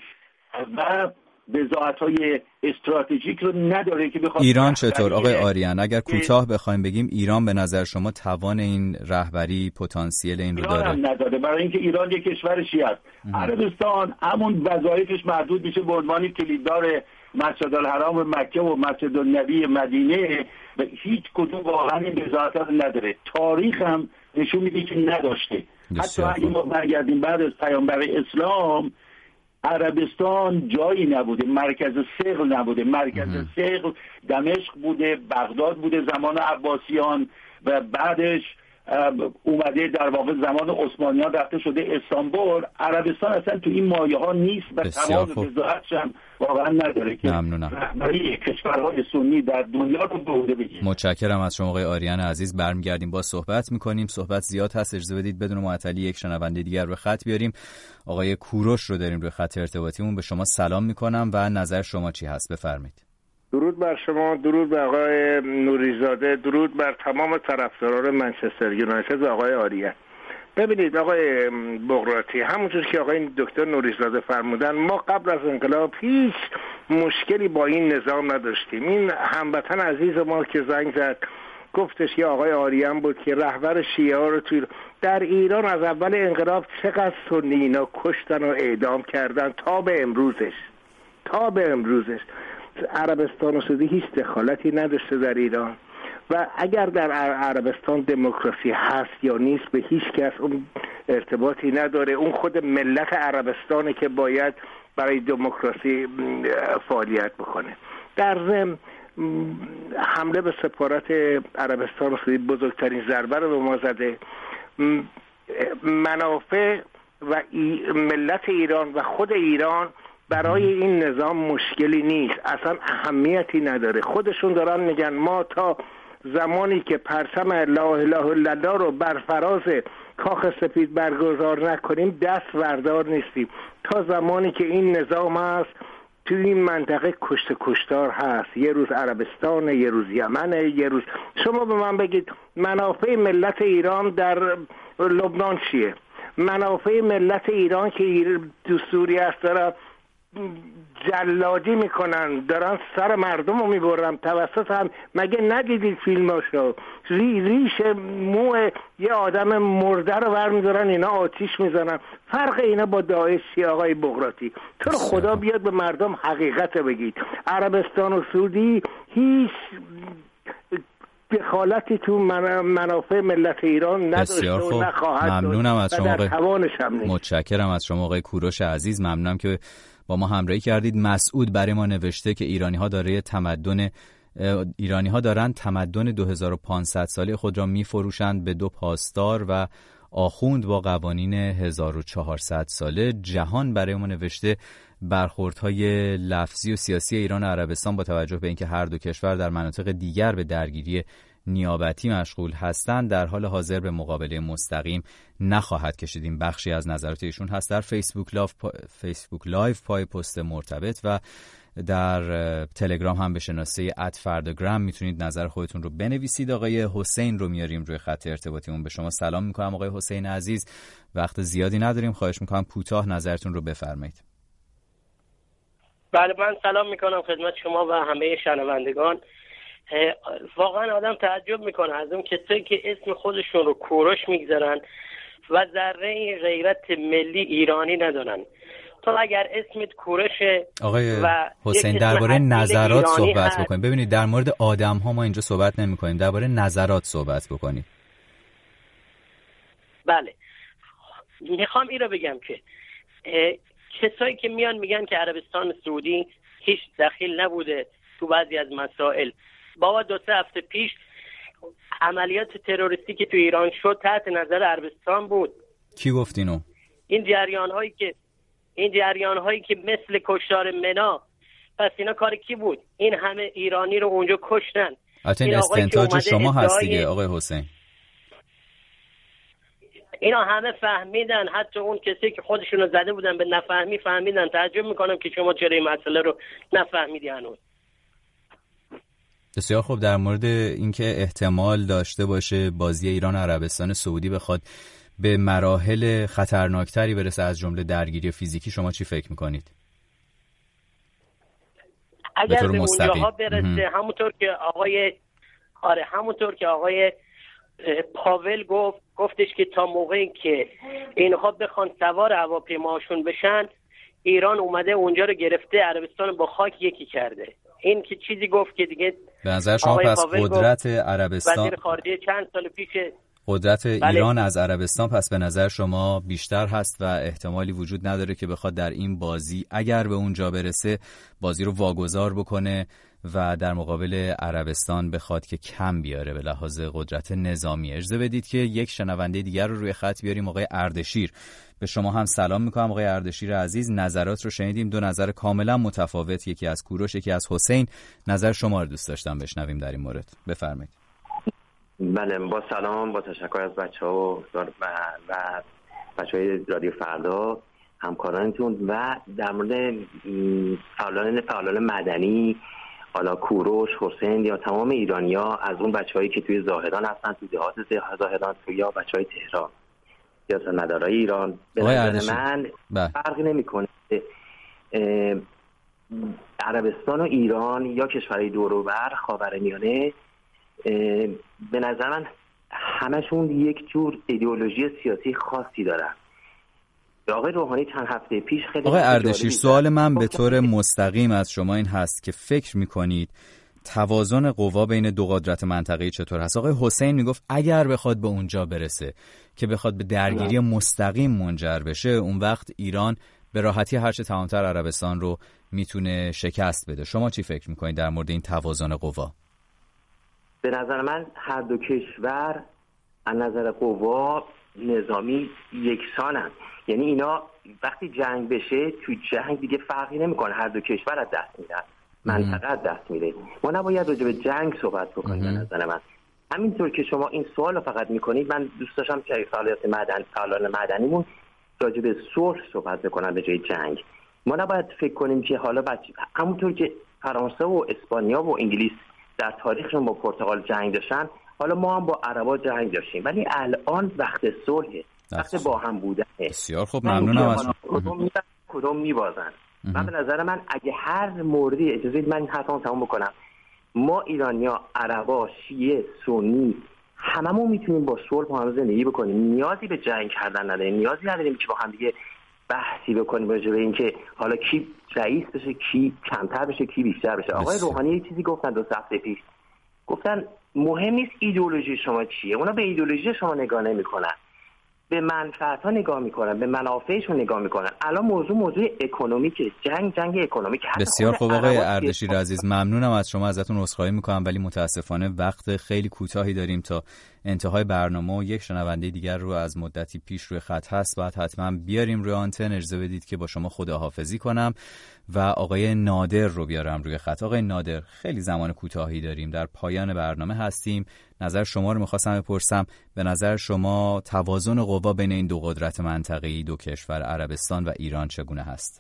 و بضاعت‌های استراتژیک رو نداره که بخواد.
ایران چطور آقای آریان؟ اگر کوتاه بخوایم بگیم ایران به نظر شما توان این رهبری، پتانسیل این رو داره؟
ایران هم نداره، برای اینکه ایران یک کشور شیعه است. عربستان همون وظایفش محدود میشه به عنوان کلیددار مسجد الحرام مکه و مسجد النبی مدینه و هیچ کدوم واقعا این بضاعت رو نداره. تاریخ هم نشون میده که نداشته. حتی اگه ما برگردیم بعد از پیامبر اسلام، عربستان جایی نبوده، مرکز ثقل نبوده. مرکز ثقل دمشق بوده، بغداد بوده زمان عباسیان و بعدش اومده در واقع زمان عثمانیان رفته شده استانبول. عربستان اصلا تو این مایه ها نیست و تمام بضاعتش هم واقعا نداره که رهبری کشورهای سنی در دنیا رو به عهده بگیره.
متشکرم از شما آقای آریان عزیز. برمیگردیم با صحبت میکنیم. صحبت زیاد هست، اجازه بدید بدون معطلی یک شنونده دیگر رو خط بیاریم. آقای کوروش رو داریم روی خط ارتباطیمون. به شما سلام میکنم و نظر شما چی هست؟ بفرمایید.
درود بر شما، درود بر آقای نوریزاده، درود بر تمام طرفداران منچستر یونایتد و آقای آریان. ببینید آقای بغراتی، همونجور که آقای دکتر نوریزاده فرمودن، ما قبل از انقلاب هیچ مشکلی با این نظام نداشتیم. این هموطن عزیز ما که زنگ زد گفتش یا آقای آریان بود که رهبر شیعه ها رو در ایران از اول انقلاب چقدر سنی اینا کشتن و اعدام کردن تا به امروزش. عربستان سعودی هیچ دخالتی نداشته در ایران و اگر در عربستان دموکراسی هست یا نیست به هیچ کس اون ارتباطی نداره. اون خود ملت عربستانه که باید برای دموکراسی فعالیت بکنه. در ضمن حمله به سفارت عربستان سعودی بزرگترین ضربه رو به ما زده. منافع و ملت ایران و خود ایران برای این نظام مشکلی نیست، اصلا اهمیتی نداره. خودشون دارن میگن ما تا زمانی که پرچم لا اله الا الله رو بر فراز کاخ سپید برگزار نکنیم دست بردار نیستیم. تا زمانی که این نظام هست تو این منطقه کشتار هست، یه روز عربستان، یه روز یمن، یه روز. شما به من بگید منافع ملت ایران در لبنان چیه؟ منافع ملت ایران که تو سوریه است دارن جلادی میکنن، دارن سر مردم رو میبرن توسط هم. مگه ندیدید فیلماشو؟ ریش مو یه آدم مرده رو برمیدارن اینا آتیش میزنن. فرق اینا با داعش چیه آقای بغراتی؟ تو رو خدا بیاد به مردم حقیقت بگید. عربستان و سعودی هیچ دخالتی تو منافع ملت ایران نداشته و نخواهد.
ممنونم از شما
آقای
متشکرم از شما آقای کوروش عزیز. ممنونم که با ما همراهی کردید. مسعود برای ما نوشته که ایرانی‌ها دارن تمدن 2500 ساله خود را می‌فروشند به دو پاسدار و آخوند با قوانین 1400 ساله. جهان برای ما نوشته برخوردهای لفظی و سیاسی ایران و عربستان با توجه به اینکه هر دو کشور در مناطق دیگر به درگیری نیابتی مشغول هستند در حال حاضر به مقابله مستقیم نخواهد کشید. این بخشی از نظرات ایشون هست. در فیسبوک لایو پای پست مرتبط و در تلگرام هم به شناسه @فرداگرام میتونید نظر خودتون رو بنویسید. آقای حسین رو میاریم روی خط ارتباطیمون. به شما سلام میکنم آقای حسین عزیز. وقت زیادی نداریم، خواهش میکنم کوتاه نظرتون رو بفرمایید.
بله، من سلام میکنم خدمت شما و همه شنوندگان. واقعا آدم تعجب میکنه از اون کسایی که اسم خودشون رو کوروش میگذارن و ذره غیرت ملی ایرانی ندارن. تو اگر اسمت کوروشه
آقای حسین درباره نظرات صحبت بکنیم. ببینید در مورد آدم ها ما اینجا صحبت نمی کنیم، درباره نظرات صحبت بکنیم.
بله، میخوام این رو بگم که کسایی که میان میگن که عربستان سعودی هیچ دخیل نبوده تو بعضی از مسائل. بابا 2-3 هفته پیش عملیات تروریستی که تو ایران شد تحت نظر عربستان بود.
کی گفت اینو؟
این جریان هایی که مثل کشتار منا، پس اینا کار کی بود؟ این همه ایرانی رو اونجا کشتن.
این استنتاج شما هست دیگه آقای حسین.
اینا همه فهمیدن، حتی اون کسی که خودشونو زده بودن به نفهمی فهمیدن. تعجب میکنم که شما چرا این مسئله رو نفهمیدی هنوز.
بسیار خوب. در مورد اینکه احتمال داشته باشه بازی ایران عربستان سعودی بخواد به مراحل خطرناکتری برسه از جمله درگیری فیزیکی، شما چی فکر میکنید؟
اگر به اونجاها برسه همونطور که آقای پاول گفتش که تا موقعی که اینها بخوان سوار هواپیماشون بشن، ایران اومده اونجا رو گرفته، عربستان با خاک یکی کرده. این که چیزی گفت که دیگه
به نظر شما پس قدرت عربستان،
وزیر خارجه چند سال پیش،
قدرت ایران از عربستان پس به نظر شما بیشتر هست و احتمالی وجود نداره که بخواد در این بازی اگر به اونجا برسه بازی رو واگذار بکنه و در مقابل عربستان بخواد که کم بیاره به لحاظ قدرت نظامی. اجازه بدید که یک شنونده دیگر رو روی خط بیاریم. آقای اردشیر، به شما هم سلام میکنم آقای اردشیر عزیز. نظرات رو شنیدیم، دو نظر کاملا متفاوت، یکی از کوروش یکی از حسین. نظر شما رو دوست داشتم بشنویم در این مورد. بفرمایید.
بله، با سلام، با تشکر از بچه‌ها و بچه‌های رادیو فردا همکارانتون و در مورد فعالان مدنی، حالا کوروش، حسین یا تمام ایرانی‌ها، از اون بچه‌هایی که توی زاهدان هستن، تو دهات زاهدان، یا بچه‌های تهران، سیاستمدارای ایران، به نظر من فرقی نمی‌کنه عربستان و ایران یا کشورهای دور و بر خاورمیانه. به نظر من همشون یک جور ایدئولوژی سیاسی خاصی دارن. آقای روحانی چند هفته پیش خیلی
آقای اردشیر، سوال من به طور مستقیم از شما این هست که فکر میکنید توازن قوا بین دو قدرت منطقه‌ای چطور هست؟ آقای حسین میگفت اگر بخواد به اونجا برسه که بخواد به درگیری مستقیم منجر بشه، اون وقت ایران به راحتی هرچه تمامتر عربستان رو میتونه شکست بده. شما چی فکر میکنید در مورد این توازن قوا؟
به نظر من هر دو کشور از نظر قوا نظامی یکسانن. یعنی اینا وقتی جنگ بشه تو جنگ دیگه فرقی نمیکنه، هر دو کشور از دست میرن، منطقه از دست میره. ما نباید راجع به جنگ صحبت بکنیم. به نظر من همینطور که شما این سوال رو فقط میکنید، من دوست داشتم که فعالان مدنیمون راجع به صلح صحبت بکنن به جای جنگ. ما نباید فکر کنیم که حالا همونطور که فرانسه و اسپانیا و انگلیس در تاریخشون با پرتغال جنگ داشتن، حالا ما هم با عربا جنگ داشتیم، ولی الان وقت صلحه، وقت با هم بودنه.
بسیار خوب، ممنونم از
کدوم میبازن. من به نظر من اگه هر موردی، اجازه من حرفمو تموم بکنم، ما ایرانیا، عربا، شیعه، سنی، هممون میتونیم با صلح با هم زندگی بکنیم. نیازی به جنگ کردن نداریم، نیازی نداریم که با هم دیگه بحثی بکنیم راجع به اینکه حالا کی رئیس بشه، کی کمتر بشه، کی بیشتر بشه. آقای روحانی یه چیزی گفتن 2 هفته پیش، گفتن مهم نیست ایدئولوژی شما چیه، اونا به ایدئولوژی شما نگاه نمی‌کنن، به منفعت‌ها نگاه می‌کنن، به منافعشون نگاه می‌کنن. الان موضوع اکونومیکه، جنگ اکونومیک.
بسیار خوب آقای اردشیر عزیز، ممنونم از شما، ازتون عذرخواهی می‌کنم ولی متاسفانه وقت خیلی کوتاهی داریم تا انتهای برنامه و یک شنونده دیگر رو از مدتی پیش روی خط هست، باید حتما بیاریم روی آنتن. اجازه بدید که با شما خداحافظی کنم و آقای نادر رو بیارم روی خط. آقای نادر، خیلی زمان کوتاهی داریم، در پایان برنامه هستیم. نظر شما رو می‌خواستم بپرسم، به نظر شما توازن قوا بین این دو قدرت منطقه‌ای، دو کشور عربستان و ایران چگونه هست؟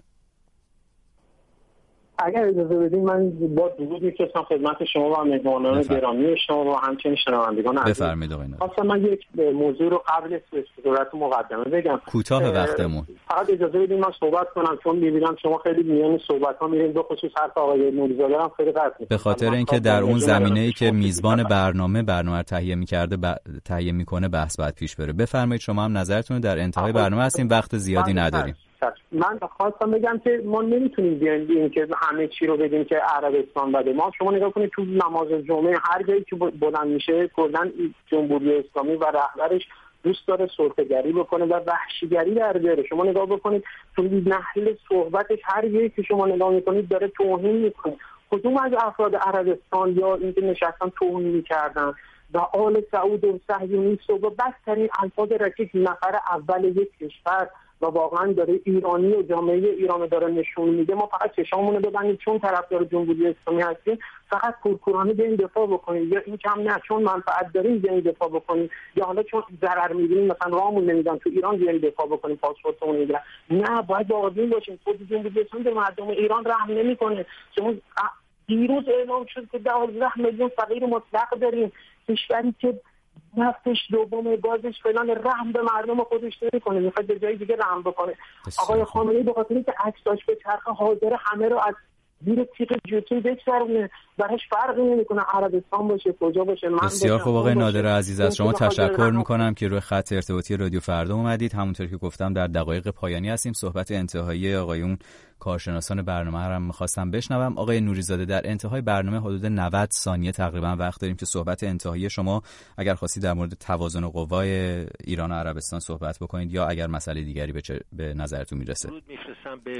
اگر اجازه بدید من با درود می‌فرستم خدمت شما و مهمانان گرامی شما و همچنین شنوندگان عزیز.
بفرمایید آقای نادر.
خواستم من یک موضوع رو قبل از صورت مقدمه بگم.
کوتاه وقتمون.
فقط اجازه بدید من صحبت کنم، چون می‌بینم شما خیلی میان صحبت‌ها میرین، به خصوص حرف آقای نوری‌زاده هم خیلی قطع می‌کنم.
به خاطر اینکه در اون زمینه‌ای که میزبان برنامه رو تهیه می‌کرده تهیه می‌کنه بحث بعد پیش بره. بفرمایید شما هم نظرتون رو، در انتهای برنامه هستیم، وقت زیادی نداریم.
من خواستم بگم که ما نمیتونیم بیایم که همه چی رو بگیم که عربستان بده. ما شما نگاه کنید تو نماز جمعه هر جایی که بلند میشه کلا جمهوری اسلامی و رهبرش دوست داره سلطه‌گری بکنه و وحشیگری در بیاره. شما نگاه بکنید تو نحل صحبتش هر جایی که شما نگاه میکنید داره توهین میکنه. کدوم از افراد عربستان یا اینکه نشستن توهین میکردن و آل سعود و صهیونیست و بدترین الفاظ رکیک نفر اول یک کشور و واقعا داره ایرانی و جامعه ایران داره نشون میده. ما فقط چشامونو ببندیم چون طرفدار جمهوری اسلامی هستیم فقط کورکورانه به این دفاع بکنیم، یا این کم نه چون منفعت داریم به این دفاع بکنیم، یا حالا چون ضرر می‌بینیم مثلا راهمون نمیدن تو ایران به این دفاع بکنیم، پاسپورتمون میگیرن. نه، باید واقعی باشیم. خود جمهوری اسلامی به مردم ایران رحم نمیکنه. شما دیروز اعلام شد که 12 میلیون فقیر مطلق داریم، کشوری که نفتش دوم، گازش فلان، رحم به مردم خودش نمی‌کنه، میخواد به جای دیگه رحم بکنه. آقای خامنه‌ای به خاطر اینکه عکساش به چرخ حاضر همه رو از زیر تیغ جوتی بگذرونه، براش فرقی نمی‌کنه عربستان باشه کجا باشه.
بسیار خوب آقای نادر عزیز، از شما تشکر می‌کنم که روی خط ارتباطی رادیو فردا اومدید. همونطور که گفتم در دقایق پایانی هستیم. صحبت انتهایی آقایون کارشناسان برنامه رو هم می‌خواستم بشنوم. آقای نوری‌زاده، در انتهای برنامه حدود 90 ثانیه تقریبا وقت داریم که صحبت انتهایی شما اگر خواستید در مورد توازن قوای ایران و عربستان صحبت بکنید یا اگر مسئله دیگری به نظرتون میرسه.
درود میفرستم به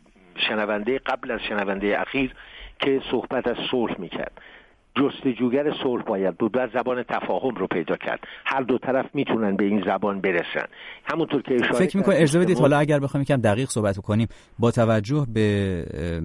شنونده قبل از شنونده اخیر که صحبت از صلح میکرد. جستجوگر صلح باید بود و زبان تفاهم رو پیدا کرد. هر دو طرف میتونن به این زبان برسن. همونطور که اشاره
فکر می‌کنم اجازه بدید حالا اگر بخوایم یکم دقیق صحبت کنیم، با توجه به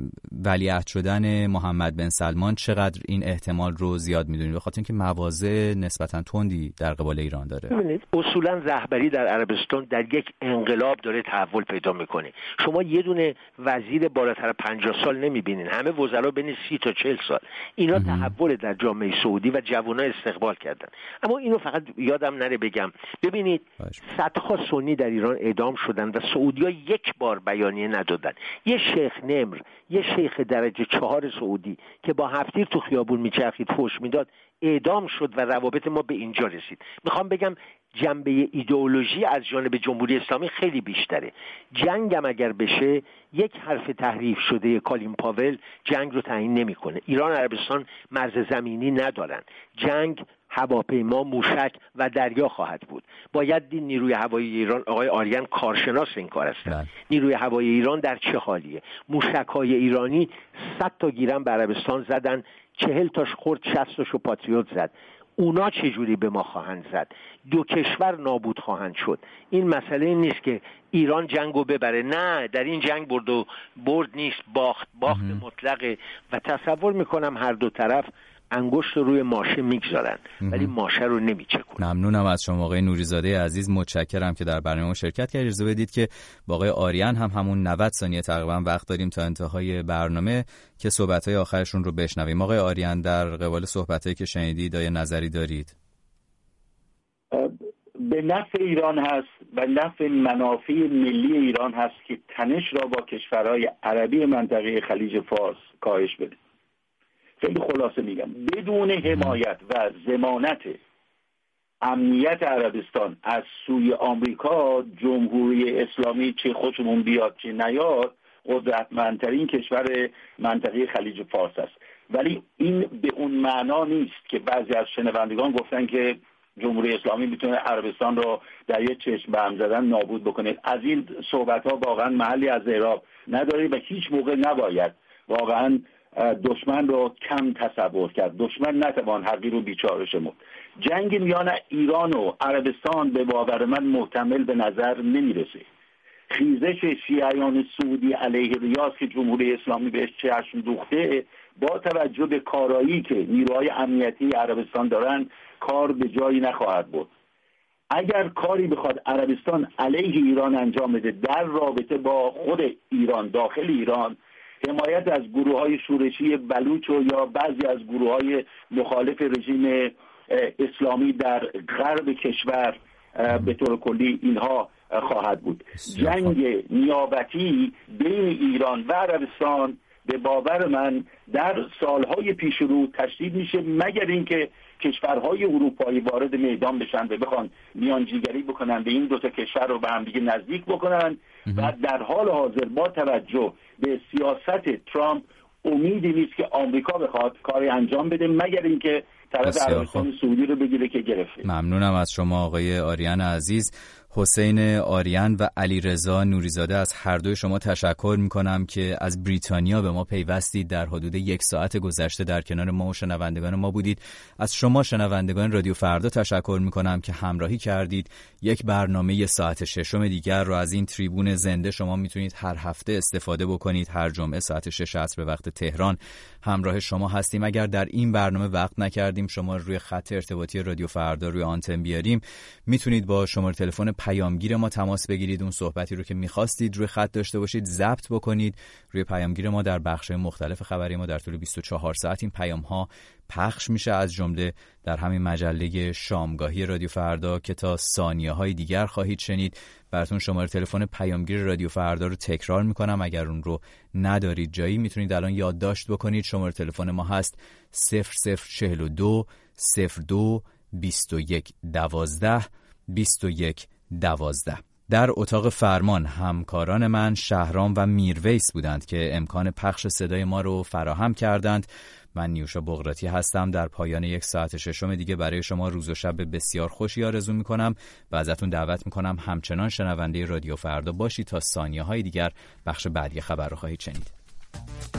ولیعهد شدن محمد بن سلمان چقدر این احتمال رو زیاد می‌دونید؟ به خاطر اینکه مواضع نسبتاً تندی در قبال ایران داره.
ببینید اصولاً رهبری در عربستان در یک انقلاب داره تحول پیدا می‌کنه. شما یه دونه وزیر بالاتر 50 سال نمی‌بینین، همه وزرا بین 30 تا 40 سال. اینا تحول در جامعه سعودی و جوانان استقبال کردن. اما اینو فقط یادم نره بگم، ببینید صدها سنی در ایران اعدام شدن و سعودی‌ها یک بار بیانیه ندادن. یه شیخ نمر، یه شیخ درجه 4 سعودی که با هفتیر تو خیابون میچرخید فحش میداد اعدام شد و روابط ما به اینجا رسید. میخوام بگم جنبه ایدئولوژی از جانب جمهوری اسلامی خیلی بیشتره. جنگ هم اگر بشه یک حرف تحریف شده کالین پاول جنگ رو تعیین نمیکنه. ایران و عربستان مرز زمینی ندارن. جنگ هواپیما، موشک و دریا خواهد بود. باید دید نیروی هوایی ایران، آقای آریان کارشناس این کار هستن، نیروی هوایی ایران در چه حالیه. موشک‌های ایرانی 100 تا گیرن به عربستان زدن، 40 تاش خورد، 60 تاشو پاتریوت زد. اونا چجوری به ما خواهند زد؟ دو کشور نابود خواهند شد. این مسئله نیست که ایران جنگو ببره، نه، در این جنگ برد نیست، باخت مطلقه و تصور میکنم هر دو طرف انگشت روی ماشه میگذارن ولی ماشه رو نمیچکونن.
ممنونم از شما آقای نوریزاده عزیز، متشکرم که در برنامه شرکت کردید. اجازه بدید که با آقای آریان همون 90 ثانیه تقریبا وقت داریم تا انتهای برنامه که صحبت‌های آخرشون رو بشنویم. آقای آریان، در قبال صحبتایی که شنیدید آیا نظری دارید؟
به نفع ایران هست و نفع منافع ملی ایران هست که تنش را با کشورهای عربی منطقه خلیج فارس کاهش بده. خیلی خلاصه میگم، بدون حمایت و ضمانت امنیت عربستان از سوی آمریکا، جمهوری اسلامی چه خوشمون بیاد چه نیاد قدرتمندترین کشور منطقه خلیج فارس است. ولی این به اون معنا نیست که بعضی از شنوندگان گفتن که جمهوری اسلامی میتونه عربستان رو در یک چشم به هم زدن نابود بکنه. از این صحبت ها واقعا محلی از اعراب نداره و هیچ موقع نباید واقعا دشمن رو کم تصور کرد. دشمن نتوان حقیر و بیچاره شمرد. جنگ میان ایران و عربستان به باور من محتمل به نظر نمیرسه. خیزش شیعیان سعودی علیه ریاض که جمهوری اسلامی بهش چشم دوخته، با توجه به کارایی که نیروهای امنیتی عربستان دارن، کار به جایی نخواهد بود. اگر کاری بخواد عربستان علیه ایران انجام بده در رابطه با خود ایران، داخل ایران، حمایت از گروه‌های شورشی بلوچ و یا بعضی از گروه‌های مخالف رژیم اسلامی در غرب کشور به طور کلی اینها خواهد بود. جنگ نیابتی بین ایران و عربستان به باور من در سالهای پیش رو تشدید میشه، مگر اینکه کشورهای اروپایی وارد میدان بشن و بخوان میانجیگری بکنن به این دو تا کشور رو به هم دیگه نزدیک بکنن و در حال حاضر با توجه به سیاست ترامپ امیدی نیست که آمریکا بخواد کاری انجام بده مگر اینکه طرف عربستان سعودی رو بگیره که گرفته.
ممنونم از شما آقای آریان عزیز. حسین آریان و علیرضا نوریزاده، از هر دوی شما تشکر میکنم که از بریتانیا به ما پیوستید. در حدود 1 ساعت گذشته در کنار ما و شنوندگان ما بودید. از شما شنوندگان رادیو فردا تشکر میکنم که همراهی کردید. یک برنامه ساعت 6 دیگر رو از این تریبون زنده شما میتونید هر هفته استفاده بکنید. هر جمعه ساعت 6 عصر به وقت تهران همراه شما هستیم. اگر در این برنامه وقت نکردیم شما روی خط ارتباطی رادیو فردا روی آنتن بیاریم، میتونید با شماره تلفن پیامگیر ما تماس بگیرید. اون صحبتی رو که می‌خواستید روی خط داشته باشید ضبط بکنید. روی پیامگیر ما در بخش‌های مختلف خبری ما در طول 24 ساعت این پیام‌ها پخش میشه، از جمله در همین مجله شامگاهی رادیو فردا که تا ثانیه‌های دیگر خواهید شنید. براتون شماره تلفن پیامگیر رادیو فردا رو تکرار میکنم، اگر اون رو ندارید جایی میتونید الان یادداشت بکنید. شماره تلفن ما هست 0042 02 21 12 21 12. در اتاق فرمان همکاران من شهرام و میرویس بودند که امکان پخش صدای ما رو فراهم کردند. من نیوشا بغراتی هستم. در پایان 1 ساعت 6 دیگه برای شما روز و شب بسیار خوشی آرزو میکنم و ازتون دعوت میکنم همچنان شنونده رادیو فردا باشید تا ثانیه‌های دیگر بخش بعدی خبر رو خواهید شنید.